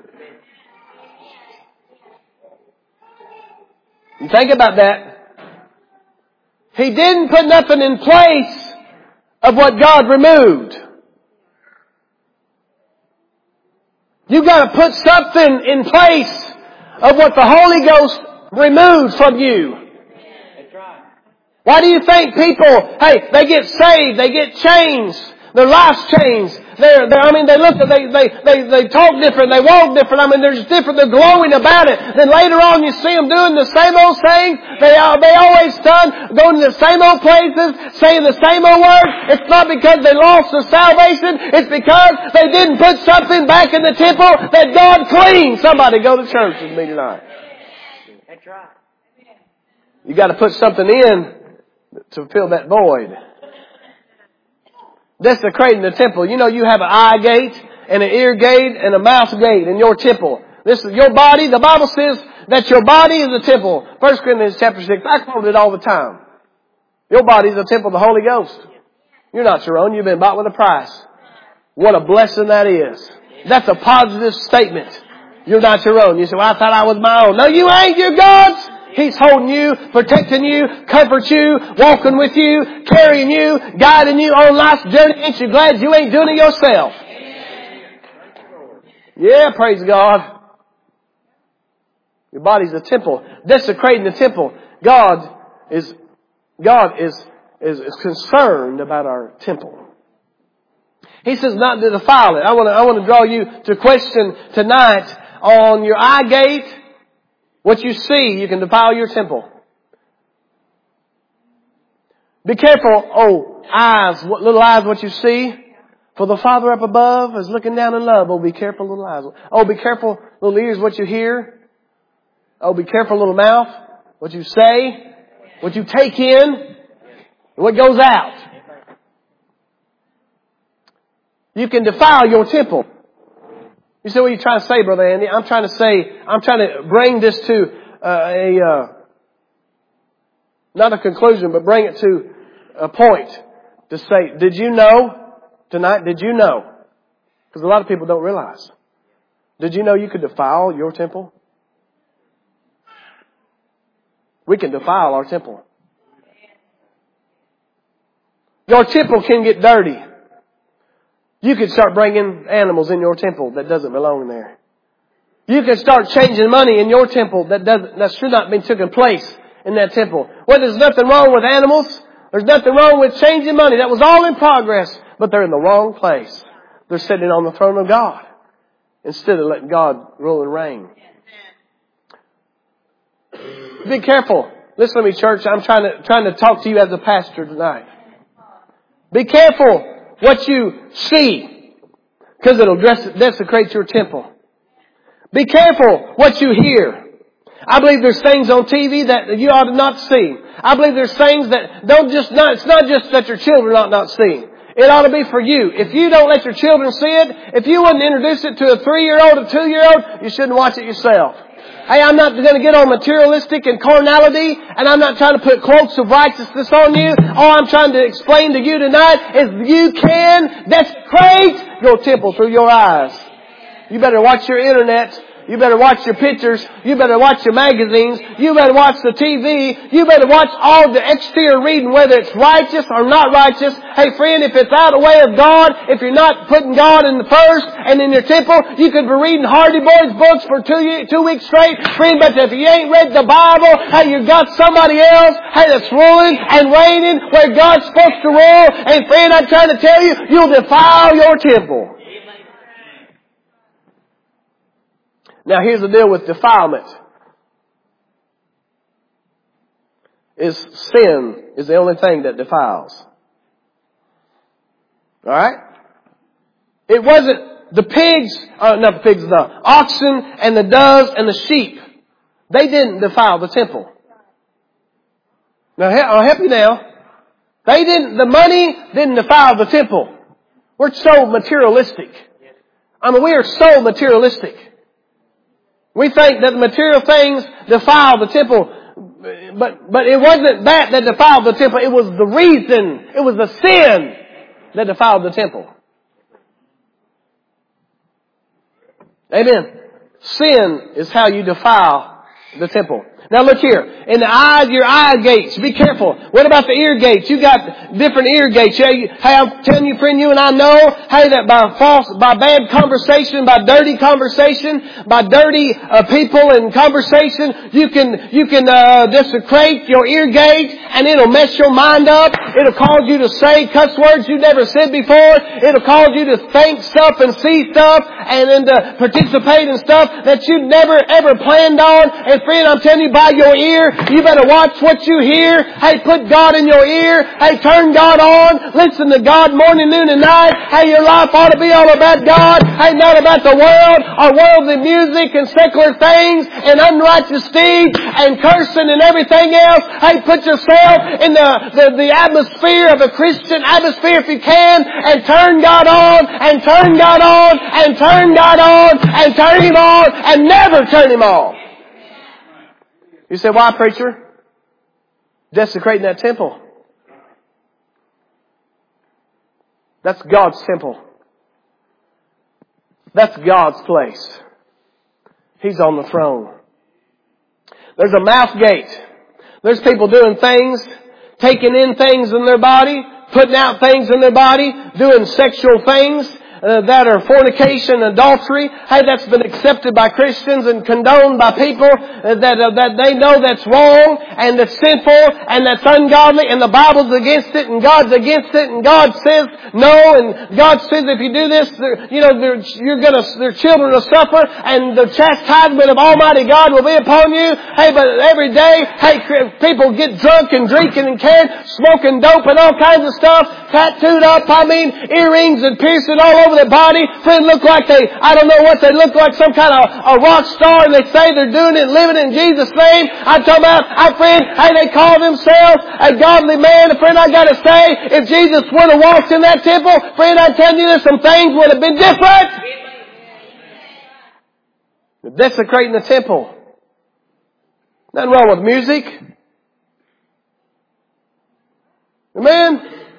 You think about that. He didn't put nothing in place of what God removed. You got to put something in place of what the Holy Ghost removed from you. Why do you think people, hey, they get saved, they get changed, their life's changed. They're, they're, I mean, they look, they, they, they, they talk different, they walk different. I mean, there's different, they're glowing about it. Then later on you see them doing the same old things. They, uh, they always done, going to the same old places, saying the same old words. It's not because they lost their salvation. It's because they didn't put something back in the temple that God cleaned. Somebody go to church with me tonight. That's right. You got to put something in to fill that void. Desecrating the temple. You know, you have an eye gate and an ear gate and a mouth gate in your temple. This is your body. The Bible says that your body is a temple. First Corinthians chapter six. I quote it all the time. Your body is a temple of the Holy Ghost. You're not your own. You've been bought with a price. What a blessing that is. That's a positive statement. You're not your own. You say, well, I thought I was my own. No, you ain't. You're God's. He's holding you, protecting you, comforting you, walking with you, carrying you, guiding you on life's journey. Ain't you glad you ain't doing it yourself? Yeah, praise God. Your body's a temple. Desecrating the temple. God is, God is, is, is concerned about our temple. He says not to defile it. I want to, I want to draw you to a question tonight on your eye gate. What you see, you can defile your temple. Be careful, oh, eyes, what little eyes, what you see. For the Father up above is looking down in love. Oh, be careful, little eyes. Oh, be careful, little ears, what you hear. Oh, be careful, little mouth, what you say, what you take in, and what goes out. You can defile your temple. You say, what are you trying to say, Brother Andy? I'm trying to say, I'm trying to bring this to uh, a, uh, not a conclusion, but bring it to a point to say, did you know tonight, did you know? Because a lot of people don't realize. Did you know you could defile your temple? We can defile our temple. Your temple can get dirty. You could start bringing animals in your temple that doesn't belong there. You could start changing money in your temple that doesn't, that should not be taking place in that temple. Well, there's nothing wrong with animals. There's nothing wrong with changing money. That was all in progress, but they're in the wrong place. They're sitting on the throne of God instead of letting God rule and reign. Be careful. Listen to me, church. I'm trying to, trying to talk to you as a pastor tonight. Be careful what you see, because it'll desecrate your temple. Be careful what you hear. I believe there's things on T V that you ought to not see. I believe there's things that don't just not, it's not just that your children ought not see. It ought to be for you. If you don't let your children see it, if you wouldn't introduce it to a three-year-old, a two-year-old, you shouldn't watch it yourself. Hey, I'm not going to get on materialistic and carnality, and I'm not trying to put cloaks of righteousness on you. All I'm trying to explain to you tonight is you can desecrate your temple through your eyes. You better watch your internet. You better watch your pictures. You better watch your magazines. You better watch the T V. You better watch all the exterior reading, whether it's righteous or not righteous. Hey friend, if it's out of the way of God, if you're not putting God in the first and in your temple, you could be reading Hardy Boys books for two, two weeks straight. Friend, but if you ain't read the Bible, hey, you got somebody else, hey, that's ruling and reigning where God's supposed to rule. And friend, I'm trying to tell you, you'll defile your temple. Now here's the deal with defilement. Is sin is the only thing that defiles. Alright? It wasn't the pigs, uh, not the pigs, the oxen and the doves and the sheep. They didn't defile the temple. Now, I'll help you now. They didn't, the money didn't defile the temple. We're so materialistic. I mean, we are so materialistic. We think that the material things defile the temple. But, but it wasn't that that defiled the temple. It was the reason. It was the sin that defiled the temple. Amen. Sin is how you defile the temple. Now look here. In the eyes, your eye gates. Be careful. What about the ear gates? You got different ear gates. Hey, I'm telling you, friend, you and I know, hey, that by false, by bad conversation, by dirty conversation, by dirty uh, people and conversation, you can, you can, uh, desecrate your ear gate and it'll mess your mind up. It'll cause you to say cuss words you never said before. It'll cause you to think stuff and see stuff and then to participate in stuff that you never ever planned on. And friend, I'm telling you, by your ear, you better watch what you hear. Hey, put God in your ear. Hey, turn God on. Listen to God morning, noon, and night. Hey, your life ought to be all about God. Hey, not about the world or worldly music and secular things and unrighteous deeds and cursing and everything else. Hey, put yourself in the, the, the atmosphere of a Christian atmosphere if you can, and turn God on and turn God on and turn God on and turn Him on and never turn Him off. You say, why, preacher? Desecrating that temple. That's God's temple. That's God's place. He's on the throne. There's a mouth gate. There's people doing things, taking in things in their body, putting out things in their body, doing sexual things Uh, that are fornication, adultery. Hey, that's been accepted by Christians and condoned by people uh, that uh, that they know that's wrong and that's sinful and that's ungodly, and the Bible's against it and God's against it, and God says no, and God says if you do this, you know, you're gonna, their children will suffer, and the chastisement of Almighty God will be upon you. Hey, but every day, hey, people get drunk and drinking and carrying, smoking dope and all kinds of stuff, tattooed up. I mean, earrings and piercing all over their body. Friend, look like they, I don't know what they look like, some kind of a rock star, and they say they're doing it, living in Jesus' name. I'm talking about, our friend, hey, they call themselves a godly man. Friend, I gotta say, if Jesus would have walked in that temple, friend, I'm telling you, there's some things would have been different. They're desecrating the temple. Nothing wrong with music. Amen.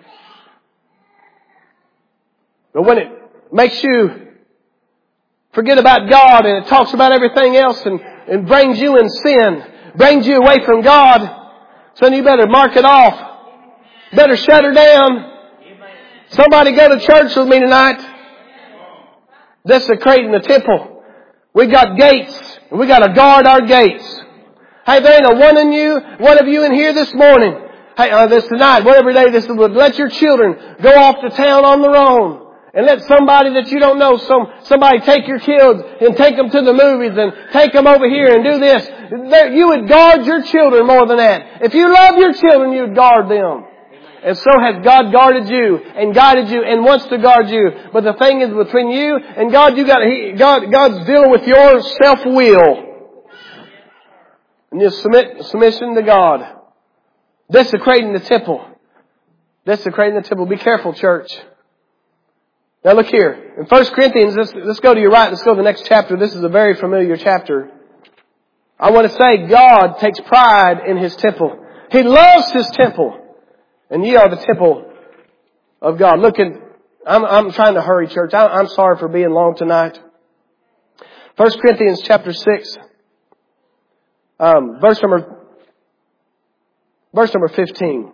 But when it makes you forget about God and it talks about everything else and, and brings you in sin, brings you away from God, so you better mark it off. Better shut her down. Somebody go to church with me tonight. Desecrating the temple. We got gates, and we got to guard our gates. Hey, there ain't a one in you, one of you in here this morning. Hey, uh, this tonight, whatever day this is, let your children go off to town on their own. And let somebody that you don't know, some somebody take your kids and take them to the movies and take them over here and do this. You would guard your children more than that. If you love your children, you would guard them. And so has God guarded you and guided you and wants to guard you. But the thing is, between you and God, you got he, God. God's dealing with your self-will and your submit submission to God. Desecrating the temple. Desecrating the temple. Be careful, church. Now look here. In First Corinthians, let's, let's go to your right. Let's go to the next chapter. This is a very familiar chapter. I want to say God takes pride in His temple. He loves His temple. And ye are the temple of God. Look at, I'm, I'm trying to hurry, church. I, I'm sorry for being long tonight. First Corinthians chapter six. Um, verse number, verse number fifteen.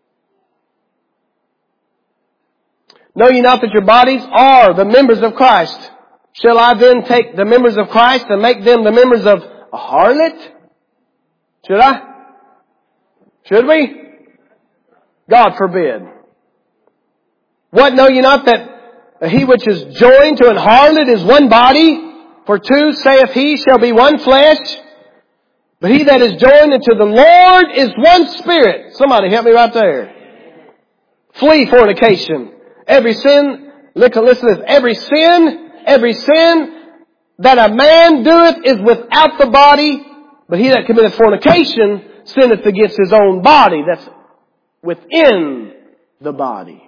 Know ye not that your bodies are the members of Christ? Shall I then take the members of Christ and make them the members of a harlot? Should I? Should we? God forbid. What, know ye not that he which is joined to an harlot is one body? For two, saith he, shall be one flesh. But he that is joined unto the Lord is one spirit. Somebody help me right there. Flee fornication. Every sin, listen to this, every sin, every sin that a man doeth is without the body, but he that committeth fornication sinneth against his own body. That's within the body.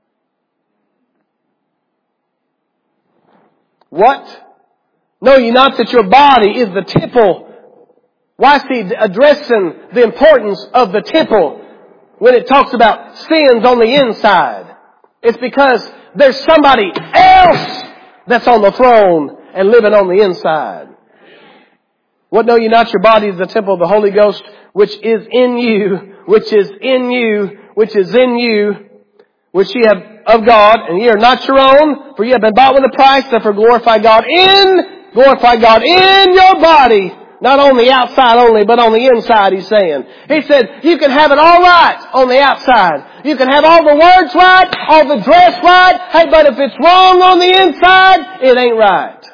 What? Know ye not that your body is the temple? Why is he addressing the importance of the temple when it talks about sins on the inside? It's because there's somebody else that's on the throne and living on the inside. What know ye not your body is the temple of the Holy Ghost, which is in you, which is in you, which is in you, which ye have of God, and ye are not your own, for ye have been bought with a price, therefore glorify God in Glorify God in your body. Not on the outside only, but on the inside, he's saying. He said, you can have it all right on the outside. You can have all the words right, all the dress right. Hey, but if it's wrong on the inside, it ain't right.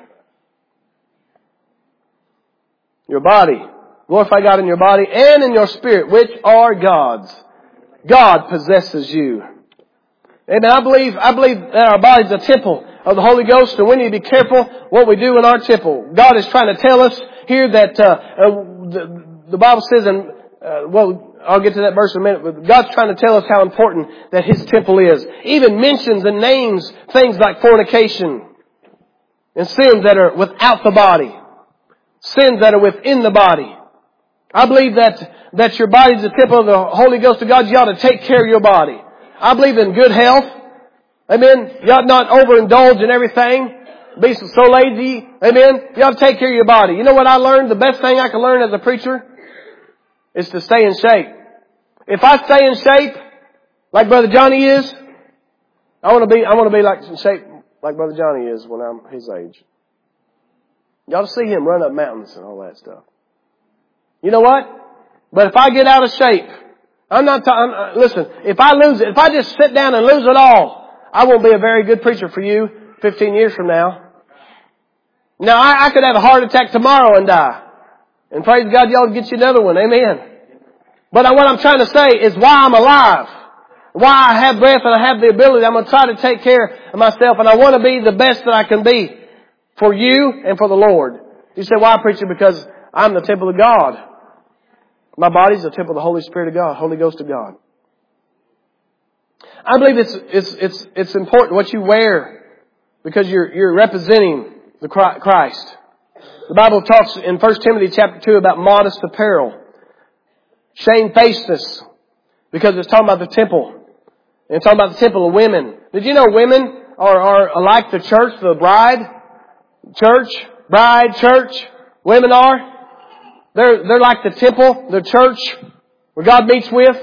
Your body. Glorify God in your body and in your spirit, which are God's. God possesses you. Amen. I believe, I believe that our body is a temple of the Holy Ghost, and we need to be careful what we do in our temple. God is trying to tell us here that uh, uh, the, the Bible says, and uh, well, I'll get to that verse in a minute, but God's trying to tell us how important that His temple is. Even mentions and names things like fornication and sins that are without the body, sins that are within the body. I believe that that your body is the temple of the Holy Ghost of God. You ought to take care of your body. I believe in good health. Amen. You ought not overindulge in everything. Be so lazy. Amen. You ought to take care of your body. You know what I learned? The best thing I can learn as a preacher is to stay in shape. If I stay in shape, like Brother Johnny is, I want to be, I want to be like in shape like Brother Johnny is when I'm his age. You ought to see him run up mountains and all that stuff. You know what? But if I get out of shape, I'm not talking, listen, if I lose it, if I just sit down and lose it all, I won't be a very good preacher for you fifteen years from now. Now, I, I could have a heart attack tomorrow and die. And praise God, y'all get you another one. Amen. But what I'm trying to say is why I'm alive. Why I have breath and I have the ability. I'm going to try to take care of myself, and I want to be the best that I can be for you and for the Lord. You say, why, preacher? Because I'm the temple of God. My body's the temple of the Holy Spirit of God, Holy Ghost of God. I believe it's it's it's it's important what you wear because you're you're representing the Christ. The Bible talks in First Timothy chapter two about modest apparel, shamefacedness, because it's talking about the temple. And it's talking about the temple of women. Did you know women are are like the church, the bride, church, bride, church? Women are. They're, they're like the temple, the church, where God meets with.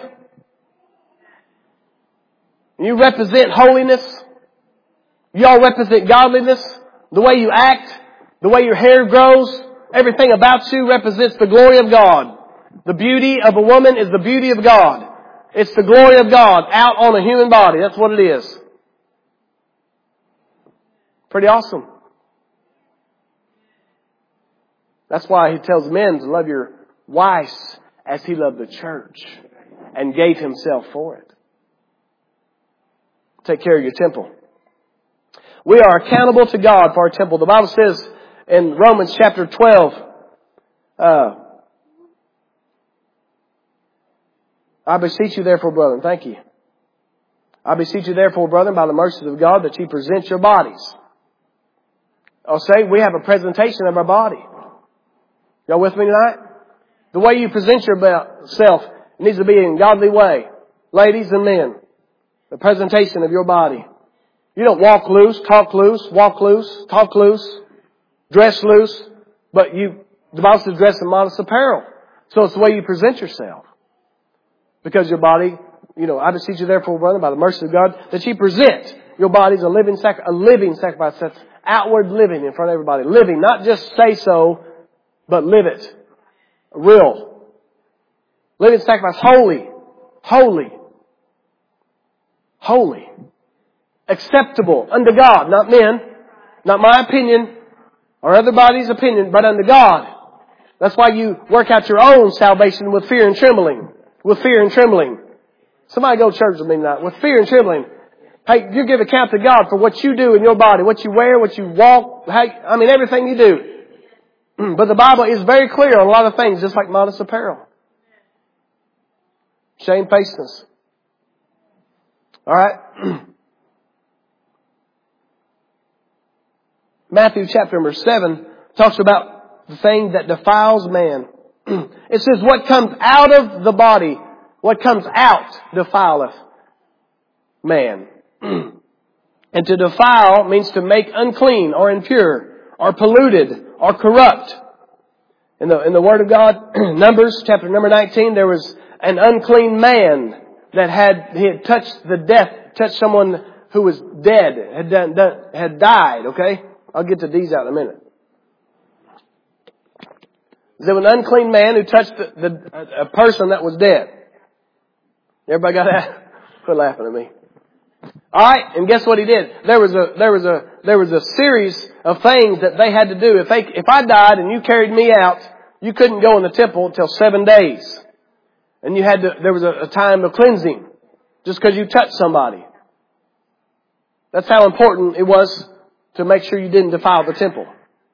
You represent holiness. You all represent godliness. The way you act, the way your hair grows, everything about you represents the glory of God. The beauty of a woman is the beauty of God. It's the glory of God out on a human body. That's what it is. Pretty awesome. That's why He tells men to love your wives as He loved the church and gave Himself for it. Take care of your temple. We are accountable to God for our temple. The Bible says in Romans chapter twelve, uh, I beseech you therefore, brethren, thank you. I beseech you therefore, brethren, by the mercies of God, that ye present your bodies. I'll say we have a presentation of our body. Y'all with me tonight? The way you present yourself needs to be in a godly way. Ladies and men, the presentation of your body. You don't walk loose, talk loose, walk loose, talk loose, dress loose, but you, the Bible says dress in modest apparel. So it's the way you present yourself. Because your body, you know, I beseech you therefore, brother, by the mercy of God, that you present your body as a living sac- a living sacrifice. That's outward living in front of everybody. Living, not just say so, but live it. Real. Living sacrifice. Holy. Holy. Holy. Acceptable unto God, not men. Not my opinion or everybody's opinion, but unto God. That's why you work out your own salvation with fear and trembling. With fear and trembling. Somebody go to church with me tonight. With fear and trembling. Hey, you give account to God for what you do in your body, what you wear, what you walk. Hey, I mean everything you do. But the Bible is very clear on a lot of things, just like modest apparel. Shamefacedness. All right. Matthew chapter number seven talks about the thing that defiles man. It says, what comes out of the body, what comes out defileth man. And to defile means to make unclean or impure or polluted or corrupt. In the, in the Word of God, Numbers chapter number nineteen, there was an unclean man that had, he had touched the death, touched someone who was dead, had done, done, had died, okay? I'll get to these out in a minute. There was an unclean man who touched the, the, a person that was dead. Everybody got that? Quit laughing at me. Alright, and guess what he did? There was a, there was a, there was a series of things that they had to do. If they, if I died and you carried me out, you couldn't go in the temple until seven days. And you had to, there was a, a time of cleansing. Just because you touched somebody. That's how important it was to make sure you didn't defile the temple.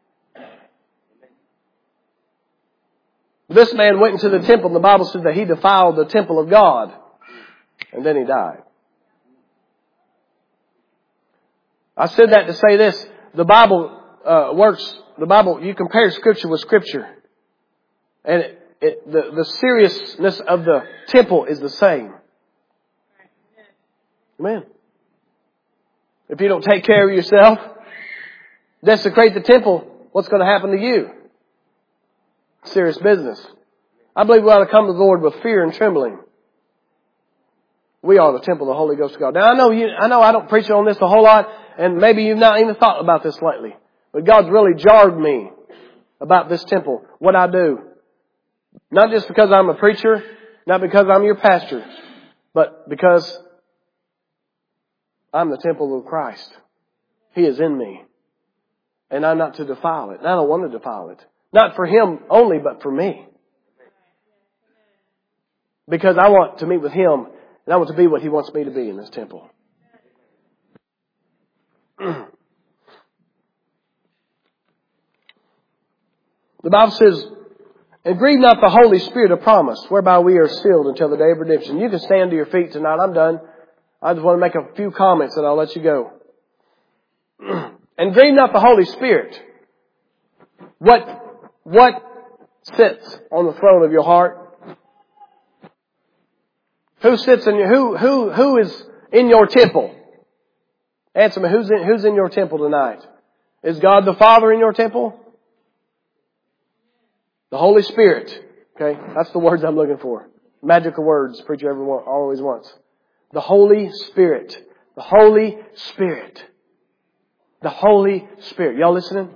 This man went into the temple and the Bible said that he defiled the temple of God. And then he died. I said that to say this. The Bible uh, works, the Bible, you compare Scripture with Scripture. And it, it, the, the seriousness of the temple is the same. Amen. If you don't take care of yourself, desecrate the temple, what's going to happen to you? Serious business. I believe we ought to come to the Lord with fear and trembling. We are the temple of the Holy Ghost of God. Now I know you, I know I don't preach on this a whole lot, and maybe you've not even thought about this lately. But God's really jarred me about this temple, what I do. Not just because I'm a preacher, not because I'm your pastor, but because I'm the temple of Christ. He is in me. And I'm not to defile it. And I don't want to defile it. Not for Him only, but for me. Because I want to meet with Him, and I want to be what He wants me to be in this temple. The Bible says, and grieve not the Holy Spirit of promise, whereby we are sealed until the day of redemption. You can stand to your feet tonight. I'm done. I just want to make a few comments and I'll let you go. And grieve not the Holy Spirit. What, what sits on the throne of your heart? Who sits in your, who, who, who is in your temple? Answer me, who's in, who's in your temple tonight? Is God the Father in your temple? The Holy Spirit. Okay, that's the words I'm looking for. Magical words, preacher everyone always wants. The Holy Spirit. The Holy Spirit. The Holy Spirit. Y'all listening?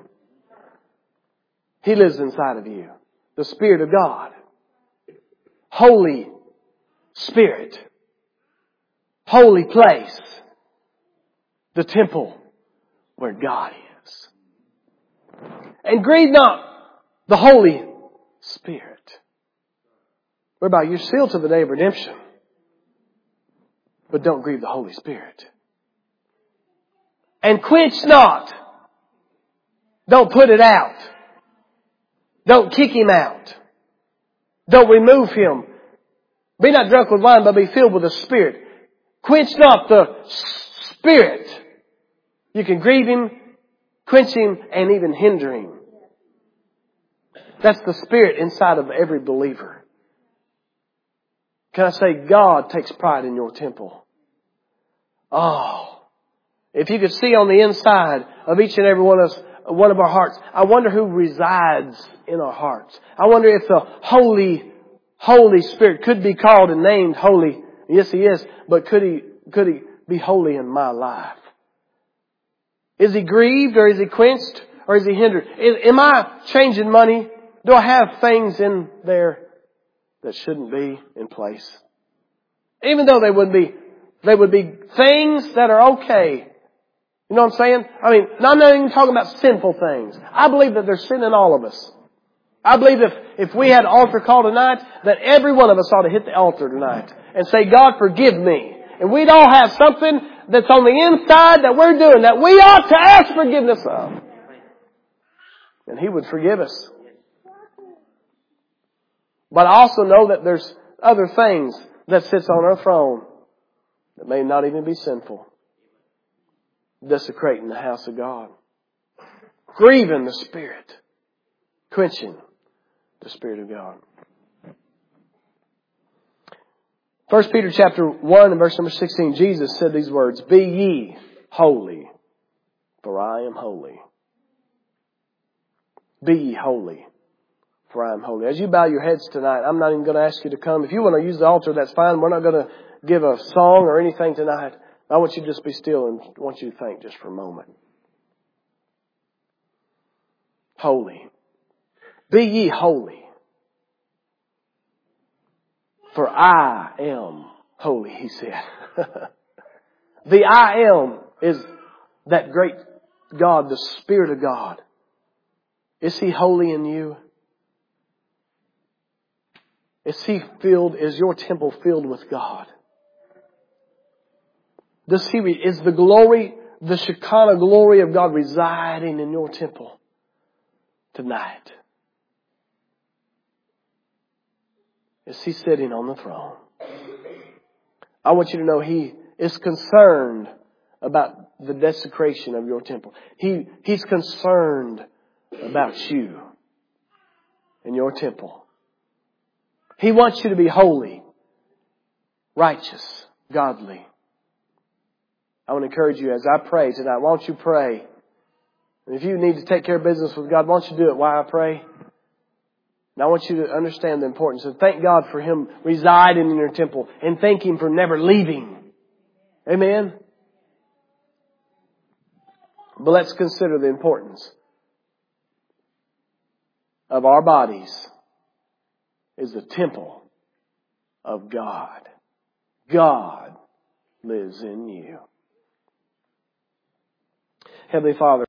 He lives inside of you. The Spirit of God. Holy Spirit. Holy place. The temple where God is. And grieve not the Holy Spirit. Whereby you're sealed to the day of redemption. But don't grieve the Holy Spirit. And quench not. Don't put it out. Don't kick Him out. Don't remove Him. Be not drunk with wine, but be filled with the Spirit. Quench not the Spirit. You can grieve Him, quench Him, and even hinder Him. That's the Spirit inside of every believer. Can I say God takes pride in your temple? Oh, if you could see on the inside of each and every one of us, one of our hearts, I wonder who resides in our hearts. I wonder if the Holy, Holy Spirit could be called and named holy. Yes, He is. But could He, could He be holy in my life? Is He grieved or is He quenched or is He hindered? Am I changing money? Do I have things in there that shouldn't be in place? Even though they would be, they would be things that are okay. You know what I'm saying? I mean, I'm not even talking about sinful things. I believe that there's sin in all of us. I believe if, if we had altar call tonight, that every one of us ought to hit the altar tonight and say, God, forgive me. And we'd all have something that's on the inside that we're doing that we ought to ask forgiveness of. And He would forgive us. But I also know that there's other things that sits on our throne that may not even be sinful, desecrating the house of God, grieving the Spirit, quenching the Spirit of God. First Peter chapter one and verse number sixteen, Jesus said these words, "Be ye holy, for I am holy." Be ye holy, for I am holy. As you bow your heads tonight, I'm not even going to ask you to come. If you want to use the altar, that's fine. We're not going to give a song or anything tonight. I want you to just be still and I want you to think just for a moment. Holy. Be ye holy, for I am holy, he said. The I am is that great God, the Spirit of God. Is He holy in you? Is He filled, is your temple filled with God? Does He, is the glory, the Shekinah glory of God residing in your temple tonight? Is He sitting on the throne? I want you to know He is concerned about the desecration of your temple. He, He's concerned about you and your temple. He wants you to be holy, righteous, godly. I want to encourage you as I pray tonight. Why don't you pray? And if you need to take care of business with God, why don't you do it while I pray? And I want you to understand the importance of thank God for Him residing in your temple and thank Him for never leaving. Amen? But let's consider the importance of our bodies is the temple of God. God lives in you. Heavenly Father,